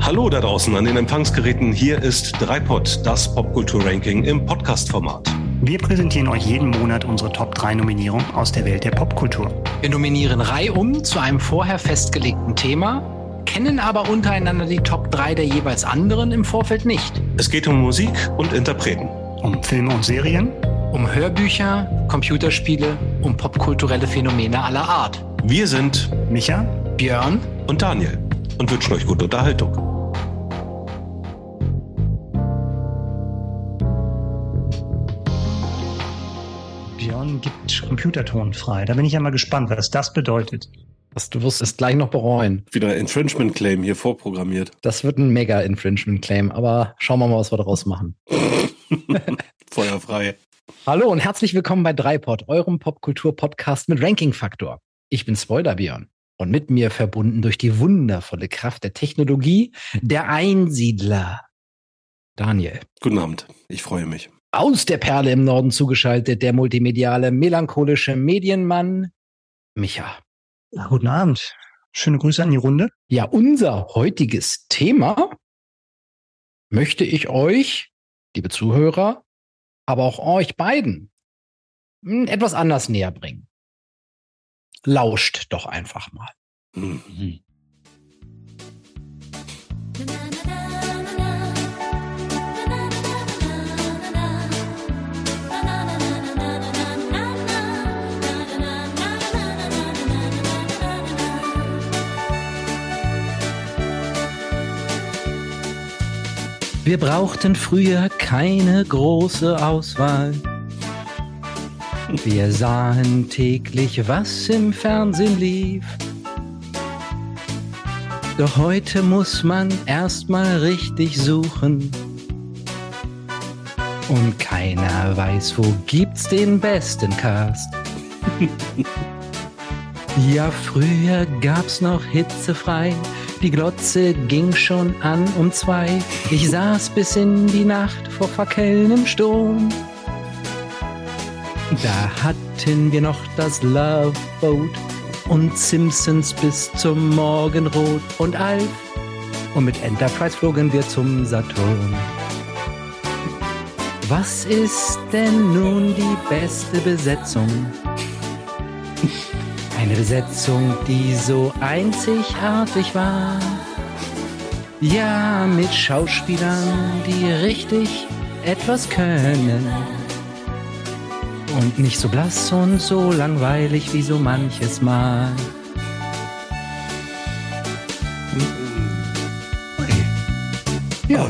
Hallo da draußen an den Empfangsgeräten. Hier ist Dreipod, das Popkultur-Ranking im Podcast-Format. Wir präsentieren euch jeden Monat unsere Top 3 Nominierungen aus der Welt der Popkultur. Wir nominieren reihum zu einem vorher festgelegten Thema, kennen aber untereinander die Top 3 der jeweils anderen im Vorfeld nicht. Es geht um Musik und Interpreten. Um Filme und Serien. Um Hörbücher, Computerspiele, um popkulturelle Phänomene aller Art. Wir sind Micha, Björn und Daniel und wünschen euch gute Unterhaltung. Björn gibt Computerton frei. Da bin ich ja mal gespannt, was das bedeutet. Du wirst es gleich noch bereuen. Wieder Infringement-Claim hier vorprogrammiert. Das wird ein Mega-Infringement-Claim, aber schauen wir mal, was wir daraus machen. Feuerfrei. Hallo und herzlich willkommen bei Dreipod, eurem Popkultur-Podcast mit Ranking-Faktor. Ich bin Spoiler-Björn und mit mir verbunden durch die wundervolle Kraft der Technologie, der Einsiedler, Daniel. Guten Abend, ich freue mich. Aus der Perle im Norden zugeschaltet, der multimediale, melancholische Medienmann, Micha. Ja, guten Abend. Schöne Grüße an die Runde. Ja, unser heutiges Thema möchte ich euch, liebe Zuhörer, aber auch euch beiden etwas anders näher bringen. Lauscht doch einfach mal. Mhm. Wir brauchten früher keine große Auswahl. Wir sahen täglich, was im Fernsehen lief. Doch heute muss man erstmal richtig suchen. Und keiner weiß, wo gibt's den besten Cast. Ja, früher gab's noch hitzefrei. Die Glotze ging schon an um 2. Ich saß bis in die Nacht vor verquellendem Sturm. Da hatten wir noch das Love Boat und Simpsons bis zum Morgenrot und Alf. Und mit Enterprise flogen wir zum Saturn. Was ist denn nun die beste Besetzung? Eine Besetzung, die so einzigartig war. Ja, mit Schauspielern, die richtig etwas können. Und nicht so blass und so langweilig wie so manches Mal. Ja.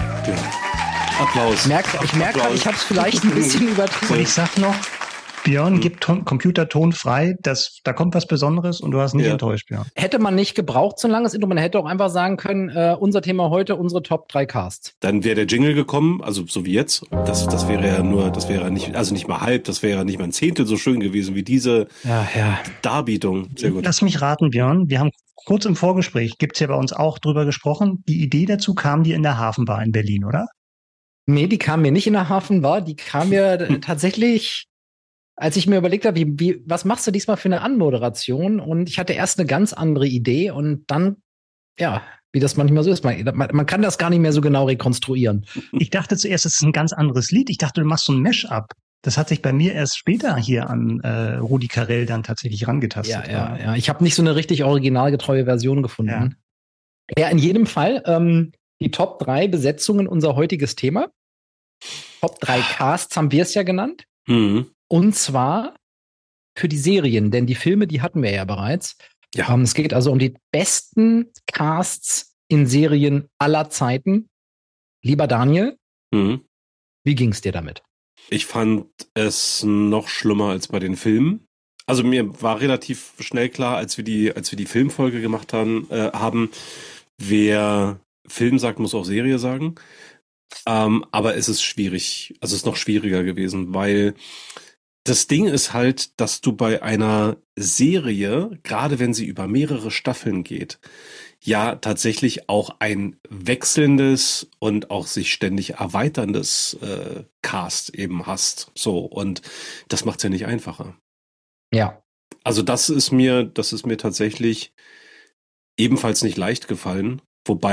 Applaus. Ich merke, ich habe es vielleicht ein bisschen übertrieben. Und ich sag noch, Björn gibt Computerton frei, da kommt was Besonderes und du hast nicht enttäuscht, Björn. Hätte man nicht gebraucht, so ein langes Intro. Man hätte auch einfach sagen können, unser Thema heute, unsere Top 3 Casts. Dann wäre der Jingle gekommen, also so wie jetzt. Das wäre ja nicht, also nicht mal halb, das wäre ja nicht mal ein Zehntel so schön gewesen wie diese Darbietung. Sehr gut. Lass mich raten, Björn. Wir haben kurz im Vorgespräch, gibt's ja bei uns auch drüber gesprochen. Die Idee dazu kam dir in der Hafenbar in Berlin, oder? Nee, die kam mir nicht in der Hafenbar. Die kam mir tatsächlich, als ich mir überlegt habe, was machst du diesmal für eine Anmoderation? Und ich hatte erst eine ganz andere Idee und dann, ja, wie das manchmal so ist, man kann das gar nicht mehr so genau rekonstruieren. Ich dachte zuerst, es ist ein ganz anderes Lied. Ich dachte, du machst so ein Mash-up. Das hat sich bei mir erst später hier an Rudi Carrell dann tatsächlich rangetastet. Ja. Ich habe nicht so eine richtig originalgetreue Version gefunden. Ja, in jedem Fall die Top 3 Besetzungen, unser heutiges Thema. Top 3 Casts haben wir es ja genannt. Mhm. Und zwar für die Serien, denn die Filme, die hatten wir ja bereits. Ja. Es geht also um die besten Casts in Serien aller Zeiten. Lieber Daniel, wie ging's dir damit? Ich fand es noch schlimmer als bei den Filmen. Also mir war relativ schnell klar, als wir die Filmfolge gemacht haben, wer Film sagt, muss auch Serie sagen. Aber es ist schwierig, also es ist noch schwieriger gewesen, weil das Ding ist halt, dass du bei einer Serie, gerade wenn sie über mehrere Staffeln geht, ja tatsächlich auch ein wechselndes und auch sich ständig erweiterndes Cast eben hast. So, und das macht's ja nicht einfacher. Ja. Also das ist mir tatsächlich ebenfalls nicht leicht gefallen, wobei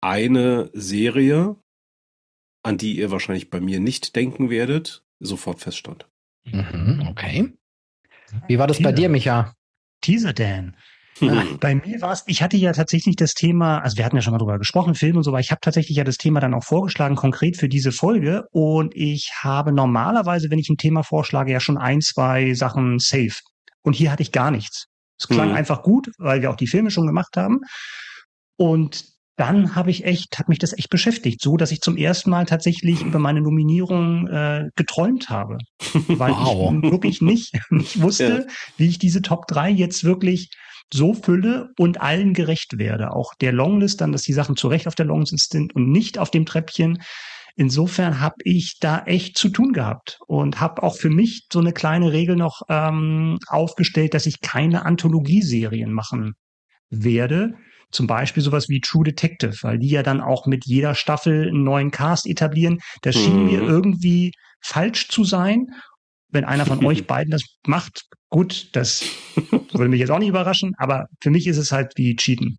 eine Serie, an die ihr wahrscheinlich bei mir nicht denken werdet, sofort feststand. Okay. Wie war das bei dir, Micha? Teaser Dan. Bei mir war es, ich hatte ja tatsächlich das Thema, also wir hatten ja schon mal drüber gesprochen, Film und so, aber ich habe tatsächlich ja das Thema dann auch vorgeschlagen, konkret für diese Folge. Und ich habe normalerweise, wenn ich ein Thema vorschlage, ja schon 1, 2 Sachen safe. Und hier hatte ich gar nichts. Es klang einfach gut, weil wir auch die Filme schon gemacht haben. Und dann hat mich das echt beschäftigt, so dass ich zum ersten Mal tatsächlich über meine Nominierung geträumt habe. Weil ich wirklich nicht wusste, wie ich diese Top 3 jetzt wirklich so fülle und allen gerecht werde. Auch der Longlist dann, dass die Sachen zu Recht auf der Longlist sind und nicht auf dem Treppchen. Insofern habe ich da echt zu tun gehabt und habe auch für mich so eine kleine Regel noch aufgestellt, dass ich keine Anthologieserien machen werde. Zum Beispiel sowas wie True Detective, weil die ja dann auch mit jeder Staffel einen neuen Cast etablieren. Das schien mir irgendwie falsch zu sein. Wenn einer von euch beiden das macht, gut, das würde mich jetzt auch nicht überraschen, aber für mich ist es halt wie Cheaten.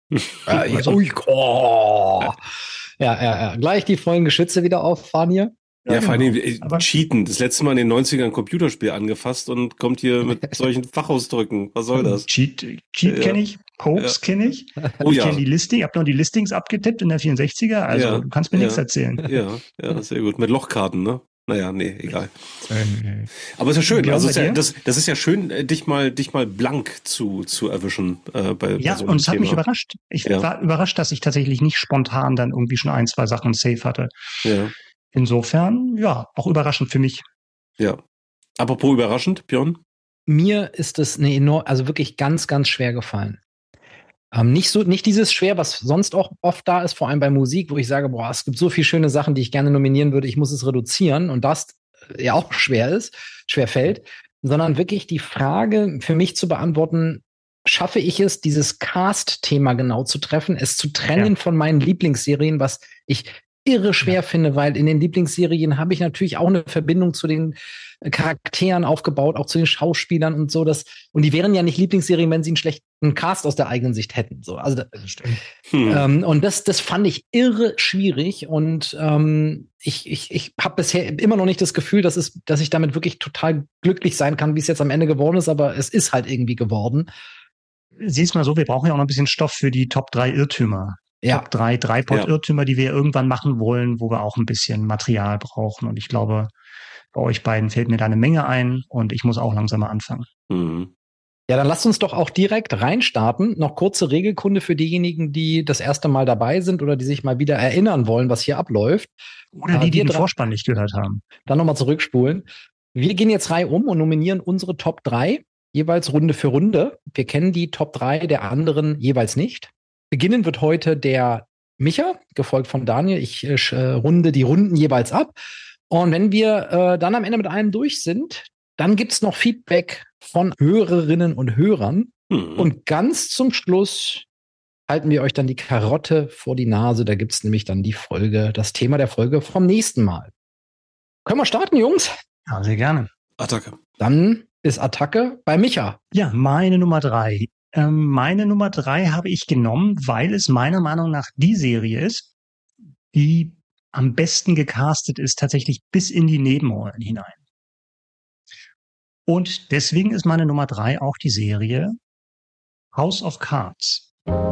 Ja, gleich die vollen Geschütze wieder auffahren hier. Ja, vor allem Cheaten. Das letzte Mal in den 90ern ein Computerspiel angefasst und kommt hier mit solchen Fachausdrücken. Was soll das? Cheat kenne ich, Hoax kenne ich. Ich kenne die Listing, ich habe noch die Listings abgetippt in der 64er, also du kannst mir nichts erzählen. Ja, sehr gut. Mit Lochkarten, ne? Naja, nee, egal. Aber ist ja schön. Also das ist ja schön, dich mal blank zu erwischen. Bei so einem und es hat Thema. mich überrascht. Ich war überrascht, dass ich tatsächlich nicht spontan dann irgendwie schon 1, 2 Sachen safe hatte. Ja. Insofern, auch überraschend für mich. Ja. Apropos überraschend, Björn? Mir ist es also wirklich ganz, ganz schwer gefallen. Nicht dieses schwer, was sonst auch oft da ist, vor allem bei Musik, wo ich sage, es gibt so viele schöne Sachen, die ich gerne nominieren würde, ich muss es reduzieren und das ja auch schwer fällt, sondern wirklich die Frage für mich zu beantworten, schaffe ich es, dieses Cast-Thema genau zu treffen, es zu trennen von meinen Lieblingsserien, was ich irre schwer finde, weil in den Lieblingsserien habe ich natürlich auch eine Verbindung zu den Charakteren aufgebaut, auch zu den Schauspielern und so. Und die wären ja nicht Lieblingsserien, wenn sie einen schlechten Cast aus der eigenen Sicht hätten. So, also und das fand ich irre schwierig und ich habe bisher immer noch nicht das Gefühl, dass ich damit wirklich total glücklich sein kann, wie es jetzt am Ende geworden ist, aber es ist halt irgendwie geworden. Sieh's mal so, wir brauchen ja auch noch ein bisschen Stoff für die Top 3 Irrtümer. Top 3 Dreipot-Irrtümer, die wir irgendwann machen wollen, wo wir auch ein bisschen Material brauchen. Und ich glaube, bei euch beiden fällt mir da eine Menge ein und ich muss auch langsam mal anfangen. Ja, dann lasst uns doch auch direkt reinstarten. Noch kurze Regelkunde für diejenigen, die das erste Mal dabei sind oder die sich mal wieder erinnern wollen, was hier abläuft. Oder die den Vorspann nicht gehört haben. Dann nochmal zurückspulen. Wir gehen jetzt reihum und nominieren unsere Top 3, jeweils Runde für Runde. Wir kennen die Top 3 der anderen jeweils nicht. Beginnen wird heute der Micha, gefolgt von Daniel. Ich runde die Runden jeweils ab. Und wenn wir dann am Ende mit allem durch sind, dann gibt's noch Feedback von Hörerinnen und Hörern. Und ganz zum Schluss halten wir euch dann die Karotte vor die Nase. Da gibt's nämlich dann das Thema der Folge vom nächsten Mal. Können wir starten, Jungs? Ja, sehr gerne. Attacke. Dann ist Attacke bei Micha. Ja, meine Nummer 3. Meine Nummer 3 habe ich genommen, weil es meiner Meinung nach die Serie ist, die am besten gecastet ist, tatsächlich bis in die Nebenrollen hinein. Und deswegen ist meine Nummer 3 auch die Serie House of Cards.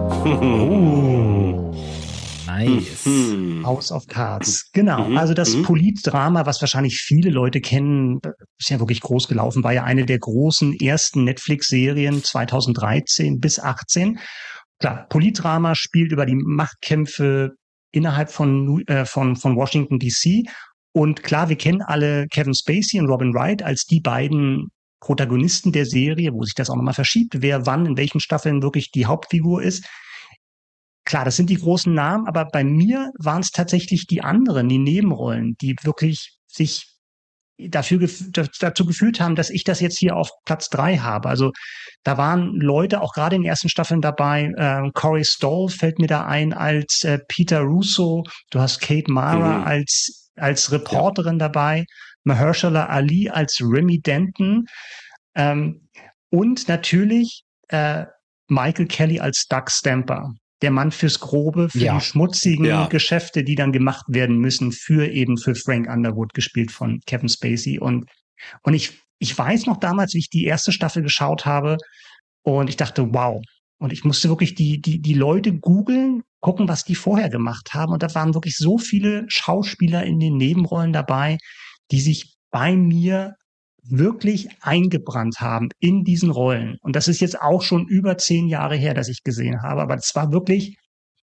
Nice. House of Cards, genau. Also das Politdrama, was wahrscheinlich viele Leute kennen, ist ja wirklich groß gelaufen, war ja eine der großen ersten Netflix-Serien 2013 bis 18. Klar, Politdrama spielt über die Machtkämpfe innerhalb von Washington DC. Und klar, wir kennen alle Kevin Spacey und Robin Wright als die beiden Protagonisten der Serie, wo sich das auch nochmal verschiebt, wer wann in welchen Staffeln wirklich die Hauptfigur ist. Klar, das sind die großen Namen, aber bei mir waren es tatsächlich die anderen, die Nebenrollen, die wirklich sich dazu gefühlt haben, dass ich das jetzt hier auf Platz 3 habe. Also da waren Leute auch gerade in den ersten Staffeln dabei. Corey Stoll fällt mir da ein als Peter Russo. Du hast Kate Mara als Reporterin dabei. Mahershala Ali als Remy Denton. Und natürlich Michael Kelly als Doug Stamper. der Mann fürs Grobe, für die schmutzigen Geschäfte, die dann gemacht werden müssen, für Frank Underwood, gespielt von Kevin Spacey. Und ich weiß noch damals, wie ich die erste Staffel geschaut habe und ich dachte, wow. Und ich musste wirklich die Leute googeln, gucken, was die vorher gemacht haben. Und da waren wirklich so viele Schauspieler in den Nebenrollen dabei, die sich bei mir wirklich eingebrannt haben in diesen Rollen. Und das ist jetzt auch schon über 10 Jahre her, dass ich gesehen habe. Aber es war wirklich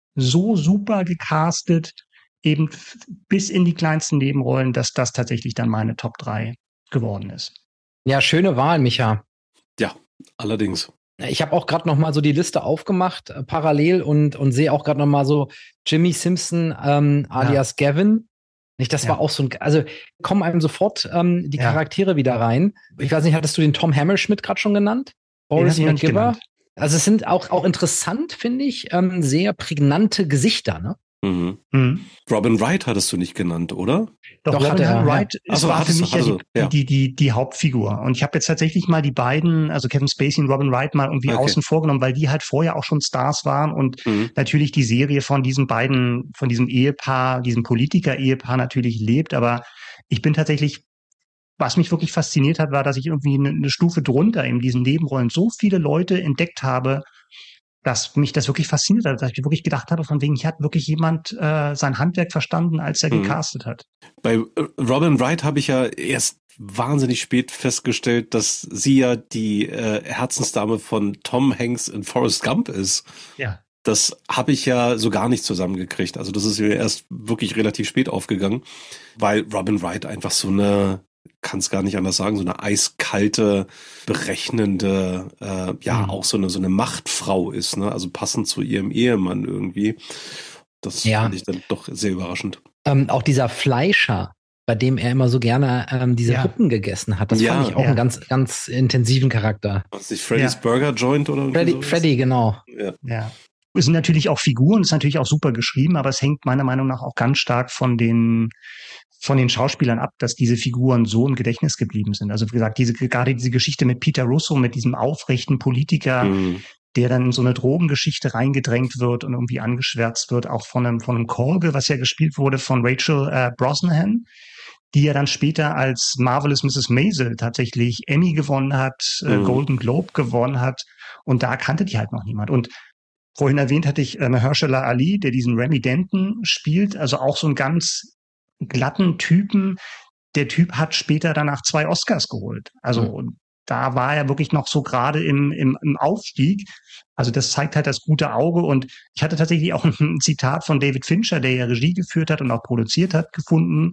so super gecastet, eben bis in die kleinsten Nebenrollen, dass das tatsächlich dann meine Top 3 geworden ist. Ja, schöne Wahl, Micha. Ja, allerdings. Ich habe auch gerade noch mal so die Liste aufgemacht, parallel und sehe auch gerade noch mal so Jimmy Simpson alias Gavin. Nicht, das war auch so also kommen einem sofort die Charaktere wieder rein. Ich weiß nicht, hattest du den Tom Hammerschmidt gerade schon genannt? Boris McGiver? Also es sind auch interessant, finde ich, sehr prägnante Gesichter, ne? Mhm. Mhm. Robin Wright hattest du nicht genannt, oder? Doch Robin Wright war für mich die Hauptfigur. Und ich habe jetzt tatsächlich mal die beiden, also Kevin Spacey und Robin Wright, mal irgendwie außen vorgenommen, weil die halt vorher auch schon Stars waren und natürlich die Serie von diesen beiden, von diesem Ehepaar, diesem Politiker-Ehepaar natürlich lebt. Aber ich bin tatsächlich, was mich wirklich fasziniert hat, war, dass ich irgendwie eine Stufe drunter in diesen Nebenrollen so viele Leute entdeckt habe, dass mich das wirklich fasziniert hat, dass ich wirklich gedacht habe, von wegen, hier hat wirklich jemand sein Handwerk verstanden, als er gecastet hat. Bei Robin Wright habe ich ja erst wahnsinnig spät festgestellt, dass sie ja die Herzensdame von Tom Hanks in Forrest Gump ist. Ja. Das habe ich ja so gar nicht zusammengekriegt. Also das ist mir erst wirklich relativ spät aufgegangen, weil Robin Wright einfach so eine, kann es gar nicht anders sagen, so eine eiskalte, berechnende, auch so eine Machtfrau ist, ne? Also passend zu ihrem Ehemann irgendwie. Das fand ich dann doch sehr überraschend. Auch dieser Fleischer, bei dem er immer so gerne diese Rippen gegessen hat, das fand ich auch einen ganz, ganz intensiven Charakter. Was ist Freddy's Burger Joint oder Freddy, genau. Ja. Es sind natürlich auch Figuren, es ist natürlich auch super geschrieben, aber es hängt meiner Meinung nach auch ganz stark von den Schauspielern ab, dass diese Figuren so im Gedächtnis geblieben sind. Also wie gesagt, gerade diese Geschichte mit Peter Russo, mit diesem aufrechten Politiker, der dann in so eine Drogengeschichte reingedrängt wird und irgendwie angeschwärzt wird, auch von einem Colge, was ja gespielt wurde von Rachel Brosnahan, die ja dann später als Marvelous Mrs. Maisel tatsächlich Emmy gewonnen hat, Golden Globe gewonnen hat, und da kannte die halt noch niemand. Und vorhin erwähnt hatte ich Mahershala Ali, der diesen Remy Denton spielt, also auch so einen ganz glatten Typen. Der Typ hat später danach 2 Oscars geholt. Also da war er wirklich noch so gerade im Aufstieg. Also das zeigt halt das gute Auge. Und ich hatte tatsächlich auch ein Zitat von David Fincher, der ja Regie geführt hat und auch produziert hat, gefunden.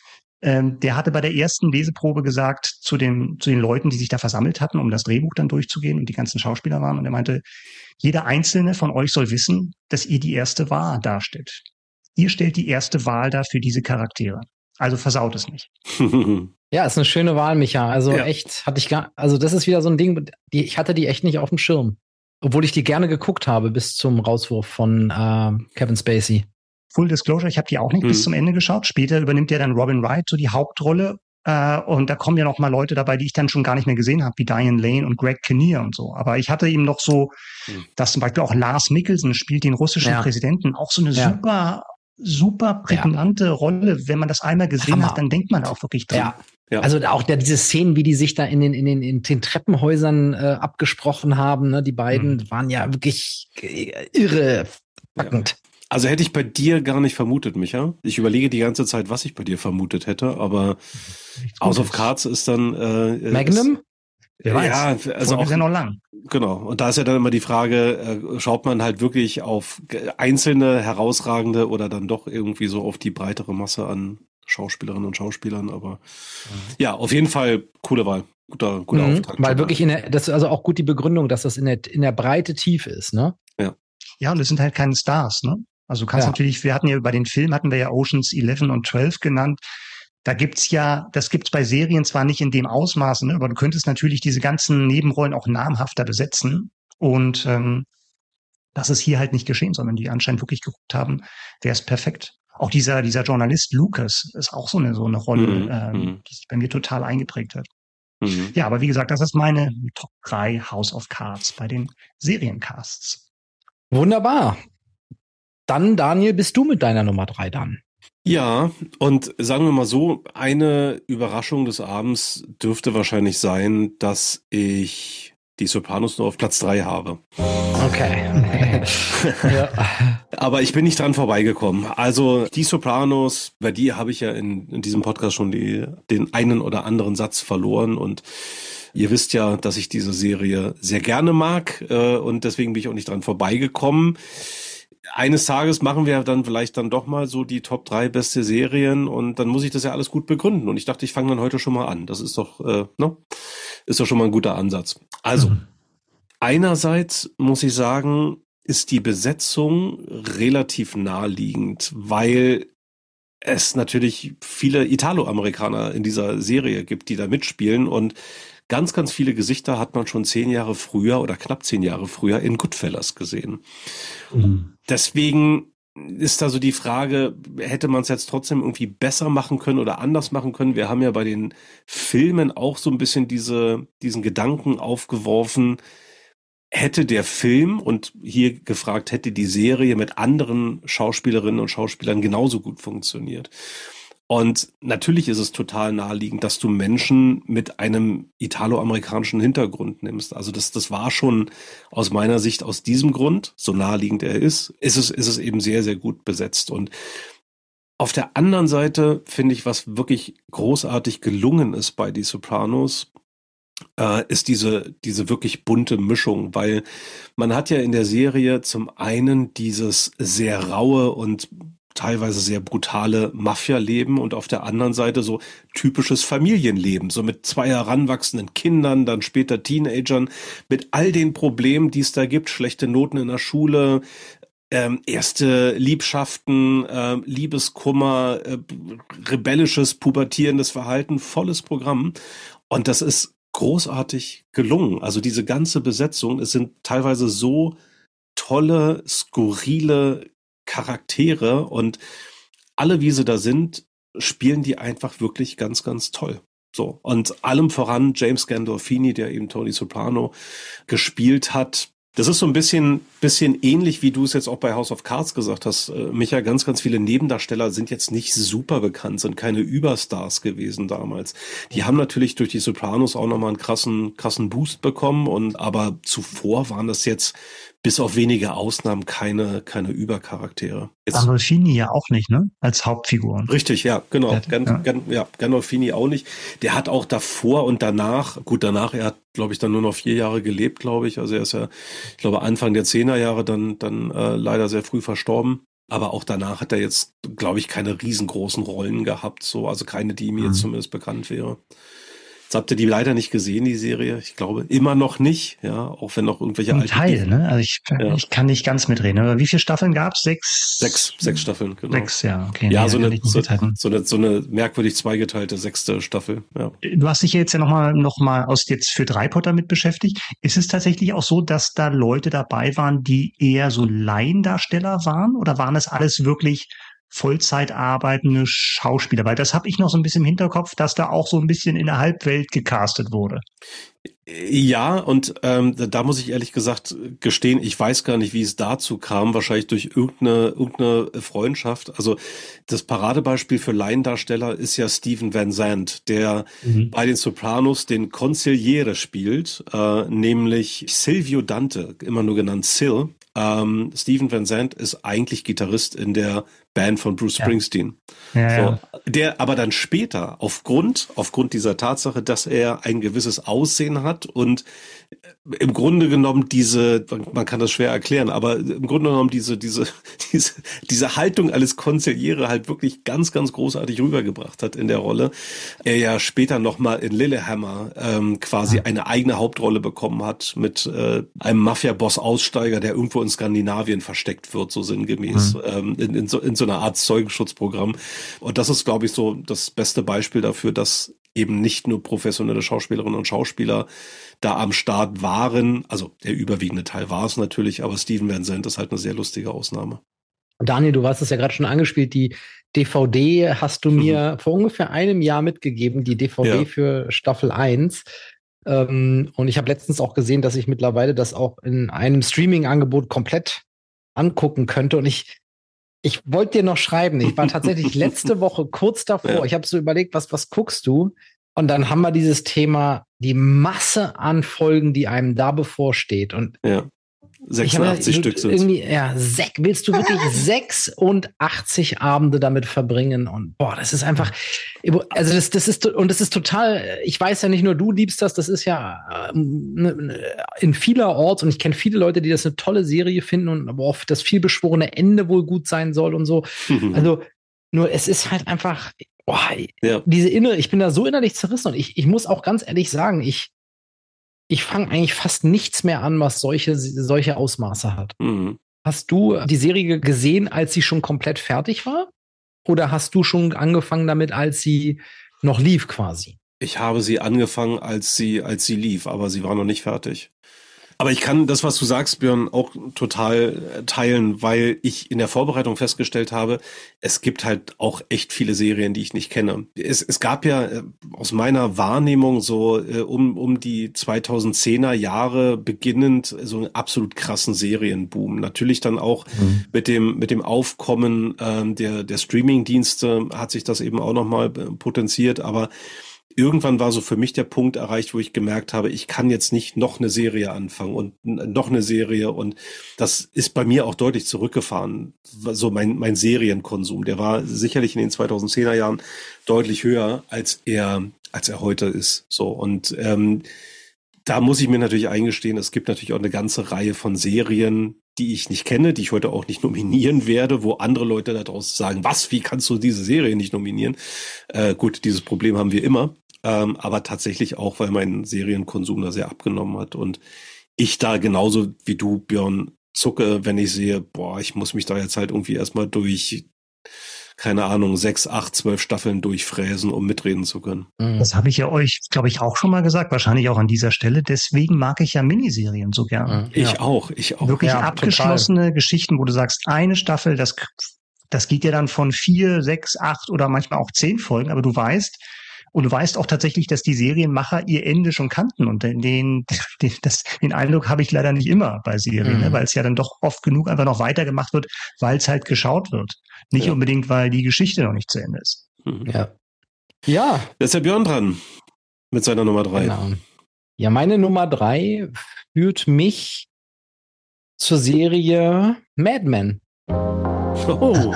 Der hatte bei der ersten Leseprobe gesagt zu den Leuten, die sich da versammelt hatten, um das Drehbuch dann durchzugehen, und die ganzen Schauspieler waren, und er meinte, jeder einzelne von euch soll wissen, dass ihr die erste Wahl darstellt. Ihr stellt die erste Wahl dar für diese Charaktere. Also versaut es nicht. Ja, ist eine schöne Wahl, Micha. Also echt, also das ist wieder so ein Ding, ich hatte die echt nicht auf dem Schirm. Obwohl ich die gerne geguckt habe bis zum Rauswurf von Kevin Spacey. Full Disclosure, ich habe die auch nicht bis zum Ende geschaut. Später übernimmt ja dann Robin Wright so die Hauptrolle. Und da kommen ja noch mal Leute dabei, die ich dann schon gar nicht mehr gesehen habe, wie Diane Lane und Greg Kinnear und so. Aber ich hatte eben noch so, dass zum Beispiel auch Lars Mikkelsen spielt den russischen Präsidenten, auch so eine super prägnante Rolle. Wenn man das einmal gesehen hat, dann denkt man auch wirklich dran. Ja. Also auch diese Szenen, wie die sich da in den Treppenhäusern abgesprochen haben, ne? Die beiden waren ja wirklich irre packend. Also hätte ich bei dir gar nicht vermutet, Micha. Ich überlege die ganze Zeit, was ich bei dir vermutet hätte, aber House of Cards ist dann Magnum? Wer weiß. Also auch, ist ja noch lang. Genau. Und da ist ja dann immer die Frage, schaut man halt wirklich auf einzelne herausragende oder dann doch irgendwie so auf die breitere Masse an Schauspielerinnen und Schauspielern, aber ja, auf jeden Fall coole Wahl. Guter Auftakt. Weil wirklich das ist also auch gut die Begründung, dass das in der Breite tief ist, ne? Ja, und es sind halt keine Stars, ne? Also du kannst natürlich, bei den Filmen hatten wir ja Oceans 11 und 12 genannt. Das gibt's bei Serien zwar nicht in dem Ausmaß, ne, aber du könntest natürlich diese ganzen Nebenrollen auch namhafter besetzen. Und das ist hier halt nicht geschehen, sondern die anscheinend wirklich geguckt haben, wer ist perfekt. Auch dieser Journalist Lucas ist auch so eine Rolle, die sich bei mir total eingeprägt hat. Ja, aber wie gesagt, das ist meine Top 3 House of Cards bei den Seriencasts. Wunderbar. Dann, Daniel, bist du mit deiner Nummer 3 dann. Ja, und sagen wir mal so, eine Überraschung des Abends dürfte wahrscheinlich sein, dass ich die Sopranos nur auf Platz 3 habe. Okay. Ja. Aber ich bin nicht dran vorbeigekommen. Also die Sopranos, bei die habe ich ja in diesem Podcast schon den einen oder anderen Satz verloren. Und ihr wisst ja, dass ich diese Serie sehr gerne mag. Und deswegen bin ich auch nicht dran vorbeigekommen. Eines Tages machen wir dann vielleicht dann doch mal so die Top 3 beste Serien und dann muss ich das ja alles gut begründen. Und ich dachte, ich fange dann heute schon mal an. Das ist doch, ist doch schon mal ein guter Ansatz. Also, einerseits muss ich sagen, ist die Besetzung relativ naheliegend, weil es natürlich viele Italo-Amerikaner in dieser Serie gibt, die da mitspielen und ganz, ganz viele Gesichter hat man schon 10 Jahre früher oder knapp 10 Jahre früher in Goodfellas gesehen. Deswegen ist da so die Frage, hätte man es jetzt trotzdem irgendwie besser machen können oder anders machen können? Wir haben ja bei den Filmen auch so ein bisschen diesen Gedanken aufgeworfen, hätte der Film und hier gefragt, hätte die Serie mit anderen Schauspielerinnen und Schauspielern genauso gut funktioniert? Und natürlich ist es total naheliegend, dass du Menschen mit einem italoamerikanischen Hintergrund nimmst. Also das war schon aus meiner Sicht aus diesem Grund, so naheliegend er ist es eben sehr, sehr gut besetzt. Und auf der anderen Seite finde ich, was wirklich großartig gelungen ist bei Die Sopranos, ist diese wirklich bunte Mischung, weil man hat ja in der Serie zum einen dieses sehr raue und teilweise sehr brutale Mafia-Leben und auf der anderen Seite so typisches Familienleben, so mit 2 heranwachsenden Kindern, dann später Teenagern, mit all den Problemen, die es da gibt, schlechte Noten in der Schule, erste Liebschaften, Liebeskummer, rebellisches, pubertierendes Verhalten, volles Programm. Und das ist großartig gelungen. Also diese ganze Besetzung, es sind teilweise so tolle, skurrile Charaktere und alle, wie sie da sind, spielen die einfach wirklich ganz, ganz toll. So. Und allem voran James Gandolfini, der eben Tony Soprano gespielt hat. Das ist so ein bisschen ähnlich, wie du es jetzt auch bei House of Cards gesagt hast, Micha. Ganz, ganz viele Nebendarsteller sind jetzt nicht super bekannt, sind keine Überstars gewesen damals. Die haben natürlich durch die Sopranos auch nochmal einen krassen Boost bekommen aber zuvor waren das jetzt bis auf wenige Ausnahmen keine Übercharaktere. Gandolfini ja auch nicht, ne? Als Hauptfigur. Richtig, ja, genau. Gandolfini auch nicht. Der hat auch davor und danach, er hat, glaube ich, dann nur noch 4 Jahre gelebt, glaube ich. Also er ist ja, ich glaube, Anfang der 10er Jahre dann leider sehr früh verstorben. Aber auch danach hat er jetzt, glaube ich, keine riesengroßen Rollen gehabt, so, also keine, die mir jetzt zumindest bekannt wäre. Jetzt habt ihr die leider nicht gesehen, die Serie. Ich glaube, immer noch nicht, ja, auch wenn noch irgendwelche alten Teil, ne? Also ich kann nicht ganz mitreden. Aber wie viele Staffeln gab's? 6? 6 Staffeln, genau. 6, ja, okay. Ja, so eine merkwürdig zweigeteilte 6. Staffel, ja. Du hast dich jetzt ja noch mal jetzt für 3 Pot damit beschäftigt. Ist es tatsächlich auch so, dass da Leute dabei waren, die eher so Laiendarsteller waren? Oder waren das alles wirklich Vollzeit arbeitende Schauspieler, weil das habe ich noch so ein bisschen im Hinterkopf, dass da auch so ein bisschen in der Halbwelt gecastet wurde. Ja, und da muss ich ehrlich gesagt gestehen, ich weiß gar nicht, wie es dazu kam, wahrscheinlich durch irgendeine Freundschaft. Also das Paradebeispiel für Laiendarsteller ist ja Steven Van Zandt, der bei den Sopranos den Consigliere spielt, nämlich Silvio Dante, immer nur genannt Sil. Steven Van Zandt ist eigentlich Gitarrist in der Band von Bruce Springsteen. Ja. Der aber dann später aufgrund dieser Tatsache, dass er ein gewisses Aussehen hat und im Grunde genommen man kann das schwer erklären, aber im Grunde genommen diese Haltung als Consigliere halt wirklich ganz, ganz großartig rübergebracht hat in der Rolle. Er ja später nochmal in Lillehammer quasi eine eigene Hauptrolle bekommen hat mit einem Mafia-Boss-Aussteiger, der irgendwo in Skandinavien versteckt wird, so sinngemäß, in so einer Art Zeugenschutzprogramm. Und das ist, glaube ich, so das beste Beispiel dafür, dass eben nicht nur professionelle Schauspielerinnen und Schauspieler da am Start waren. Also der überwiegende Teil war es natürlich, aber Steven Van Zandt ist halt eine sehr lustige Ausnahme. Daniel, du hast es ja gerade schon angespielt, die DVD hast du mir vor ungefähr einem Jahr mitgegeben, die DVD für Staffel 1. Und ich habe letztens auch gesehen, dass ich mittlerweile das auch in einem Streaming-Angebot komplett angucken könnte. Und ich Ich wollte dir noch schreiben. Ich war tatsächlich letzte Woche kurz davor. Ja. Ich habe so überlegt, was guckst du? Und dann haben wir dieses Thema, die Masse an Folgen, die einem da bevorsteht. Und ja. 86 Stück sind irgendwie, ja, willst du wirklich 86 Abende damit verbringen? Und boah, das ist einfach, also das ist total, ich weiß ja nicht nur du liebst das ist ja in vielerorts und ich kenne viele Leute, die das eine tolle Serie finden und aber auch das vielbeschworene Ende wohl gut sein soll und so. Also nur es ist halt einfach, boah, ja. Ich bin da so innerlich zerrissen und ich muss auch ganz ehrlich sagen, ich fange eigentlich fast nichts mehr an, was solche Ausmaße hat. Mhm. Hast du die Serie gesehen, als sie schon komplett fertig war? Oder hast du schon angefangen damit, als sie noch lief quasi? Ich habe sie angefangen, als sie lief, aber sie war noch nicht fertig. Aber ich kann das, was du sagst, Björn, auch total teilen, weil ich in der Vorbereitung festgestellt habe, es gibt halt auch echt viele Serien, die ich nicht kenne. Es gab ja aus meiner Wahrnehmung so um die 2010er Jahre beginnend so einen absolut krassen Serienboom. Natürlich dann auch mit dem Aufkommen der Streaming-Dienste hat sich das eben auch nochmal potenziert, aber irgendwann war so für mich der Punkt erreicht, wo ich gemerkt habe, ich kann jetzt nicht noch eine Serie anfangen und noch eine Serie und das ist bei mir auch deutlich zurückgefahren. So mein Serienkonsum, der war sicherlich in den 2010er Jahren deutlich höher, als er heute ist. So und da muss ich mir natürlich eingestehen, es gibt natürlich auch eine ganze Reihe von Serien, die ich nicht kenne, die ich heute auch nicht nominieren werde, wo andere Leute da draußen sagen, wie kannst du diese Serie nicht nominieren? Gut, dieses Problem haben wir immer. Aber tatsächlich auch, weil mein Serienkonsum da sehr abgenommen hat und ich da genauso wie du, Björn, zucke, wenn ich sehe, ich muss mich da jetzt halt irgendwie erstmal durch, keine Ahnung, 6, 8, 12 Staffeln durchfräsen, um mitreden zu können. Das habe ich ja euch, glaube ich, auch schon mal gesagt, wahrscheinlich auch an dieser Stelle. Deswegen mag ich ja Miniserien so gern. Ich auch. Wirklich abgeschlossene total. Geschichten, wo du sagst, eine Staffel, das geht ja dann von 4, 6, 8 oder manchmal auch 10 Folgen, aber du weißt auch tatsächlich, dass die Serienmacher ihr Ende schon kannten und den Eindruck habe ich leider nicht immer bei Serien, weil es ja dann doch oft genug einfach noch weitergemacht wird, weil es halt geschaut wird. Nicht unbedingt, weil die Geschichte noch nicht zu Ende ist. Ja. Jetzt ist der Björn dran mit seiner Nummer 3. Genau. Ja, meine Nummer 3 führt mich zur Serie Mad Men. Oh.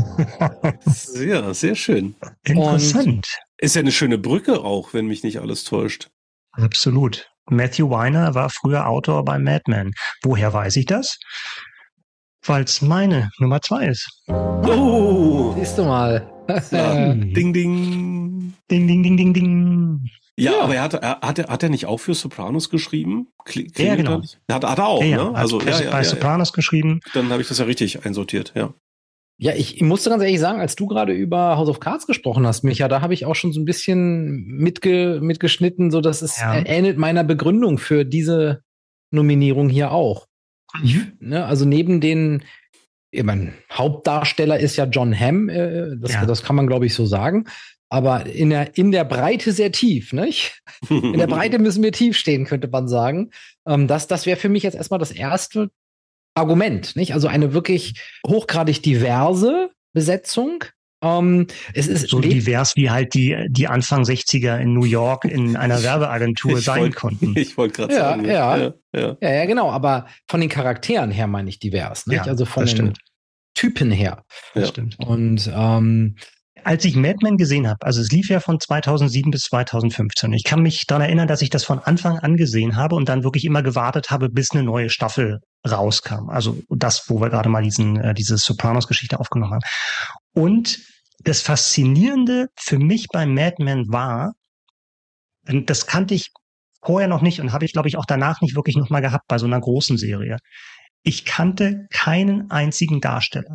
Sehr, sehr schön. Interessant. Und ist ja eine schöne Brücke auch, wenn mich nicht alles täuscht. Absolut. Matthew Weiner war früher Autor bei Mad Men. Woher weiß ich das? Weil es meine Nummer 2 ist. Oh! Siehst du mal. Ding, ding. Ding, ding, ding, ding, ding. Ja, aber hat er nicht auch für Sopranos geschrieben? Ja, genau. Hat er auch, ja, ne? Also bei Sopranos geschrieben. Dann habe ich das ja richtig einsortiert, ja. Ja, ich musste ganz ehrlich sagen, als du gerade über House of Cards gesprochen hast, Micha, da habe ich auch schon so ein bisschen mitgeschnitten, so dass es ähnelt meiner Begründung für diese Nominierung hier auch. Also neben den, Hauptdarsteller ist ja John Hamm, das kann man glaube ich so sagen, aber in der Breite sehr tief, nicht? In der Breite müssen wir tief stehen, könnte man sagen. Das wäre für mich jetzt erstmal das erste Argument, nicht? Also eine wirklich hochgradig diverse Besetzung. Es ist so divers, wie halt die Anfang 60er in New York in einer Werbeagentur sein konnten. Ich wollte gerade sagen. Ja, genau. Aber von den Charakteren her meine ich divers, nicht? Ja, also von den Typen her. Das stimmt. Und als ich Mad Men gesehen habe, also es lief ja von 2007 bis 2015. Ich kann mich daran erinnern, dass ich das von Anfang an gesehen habe und dann wirklich immer gewartet habe, bis eine neue Staffel rauskam. Also das, wo wir gerade mal diese Sopranos-Geschichte aufgenommen haben. Und das Faszinierende für mich bei Mad Men war, das kannte ich vorher noch nicht und habe ich, glaube ich, auch danach nicht wirklich nochmal gehabt bei so einer großen Serie. Ich kannte keinen einzigen Darsteller.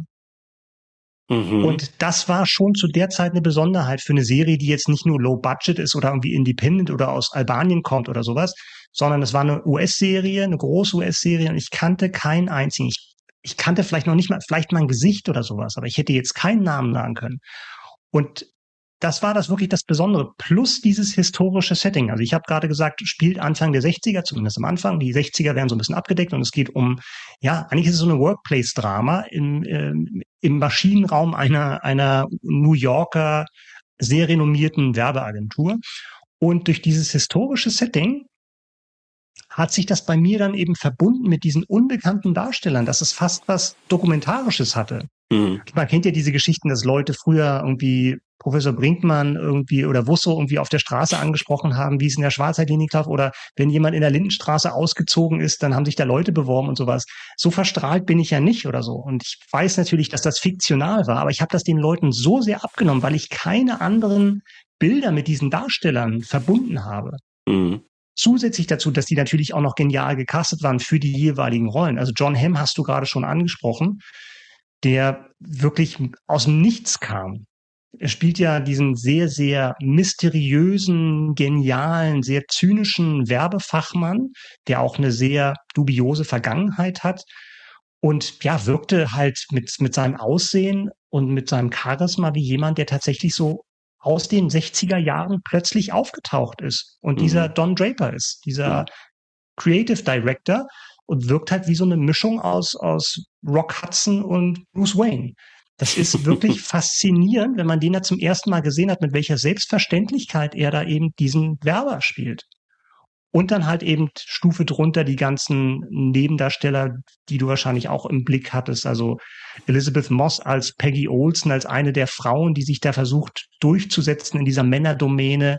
Und das war schon zu der Zeit eine Besonderheit für eine Serie, die jetzt nicht nur Low Budget ist oder irgendwie Independent oder aus Albanien kommt oder sowas, sondern es war eine US-Serie, eine große US-Serie und ich kannte keinen einzigen. Ich kannte vielleicht noch nicht mal, vielleicht mal ein Gesicht oder sowas, aber ich hätte jetzt keinen Namen sagen können. Und das war das wirklich das Besondere. Plus dieses historische Setting. Also ich habe gerade gesagt, spielt Anfang der 60er, zumindest am Anfang. Die 60er werden so ein bisschen abgedeckt und es geht um, ja, eigentlich ist es so eine Workplace-Drama im Maschinenraum einer New Yorker sehr renommierten Werbeagentur. Und durch dieses historische Setting hat sich das bei mir dann eben verbunden mit diesen unbekannten Darstellern, dass es fast was Dokumentarisches hatte. Man kennt ja diese Geschichten, dass Leute früher irgendwie Professor Brinkmann irgendwie oder Wusso irgendwie auf der Straße angesprochen haben, wie es in der Schwarzwaldklinik läuft, oder wenn jemand in der Lindenstraße ausgezogen ist, dann haben sich da Leute beworben und sowas. So verstrahlt bin ich ja nicht oder so. Und ich weiß natürlich, dass das fiktional war, aber ich habe das den Leuten so sehr abgenommen, weil ich keine anderen Bilder mit diesen Darstellern verbunden habe. Zusätzlich dazu, dass die natürlich auch noch genial gecastet waren für die jeweiligen Rollen. Also Jon Hamm hast du gerade schon angesprochen, der wirklich aus dem Nichts kam. Er spielt ja diesen sehr, sehr mysteriösen, genialen, sehr zynischen Werbefachmann, der auch eine sehr dubiose Vergangenheit hat und ja, wirkte halt mit seinem Aussehen und mit seinem Charisma wie jemand, der tatsächlich so aus den 60er Jahren plötzlich aufgetaucht ist und dieser Don Draper ist, dieser Creative Director, und wirkt halt wie so eine Mischung aus Rock Hudson und Bruce Wayne. Das ist wirklich faszinierend, wenn man den da zum ersten Mal gesehen hat, mit welcher Selbstverständlichkeit er da eben diesen Werber spielt. Und dann halt eben Stufe drunter die ganzen Nebendarsteller, die du wahrscheinlich auch im Blick hattest. Also Elizabeth Moss als Peggy Olson, als eine der Frauen, die sich da versucht durchzusetzen in dieser Männerdomäne.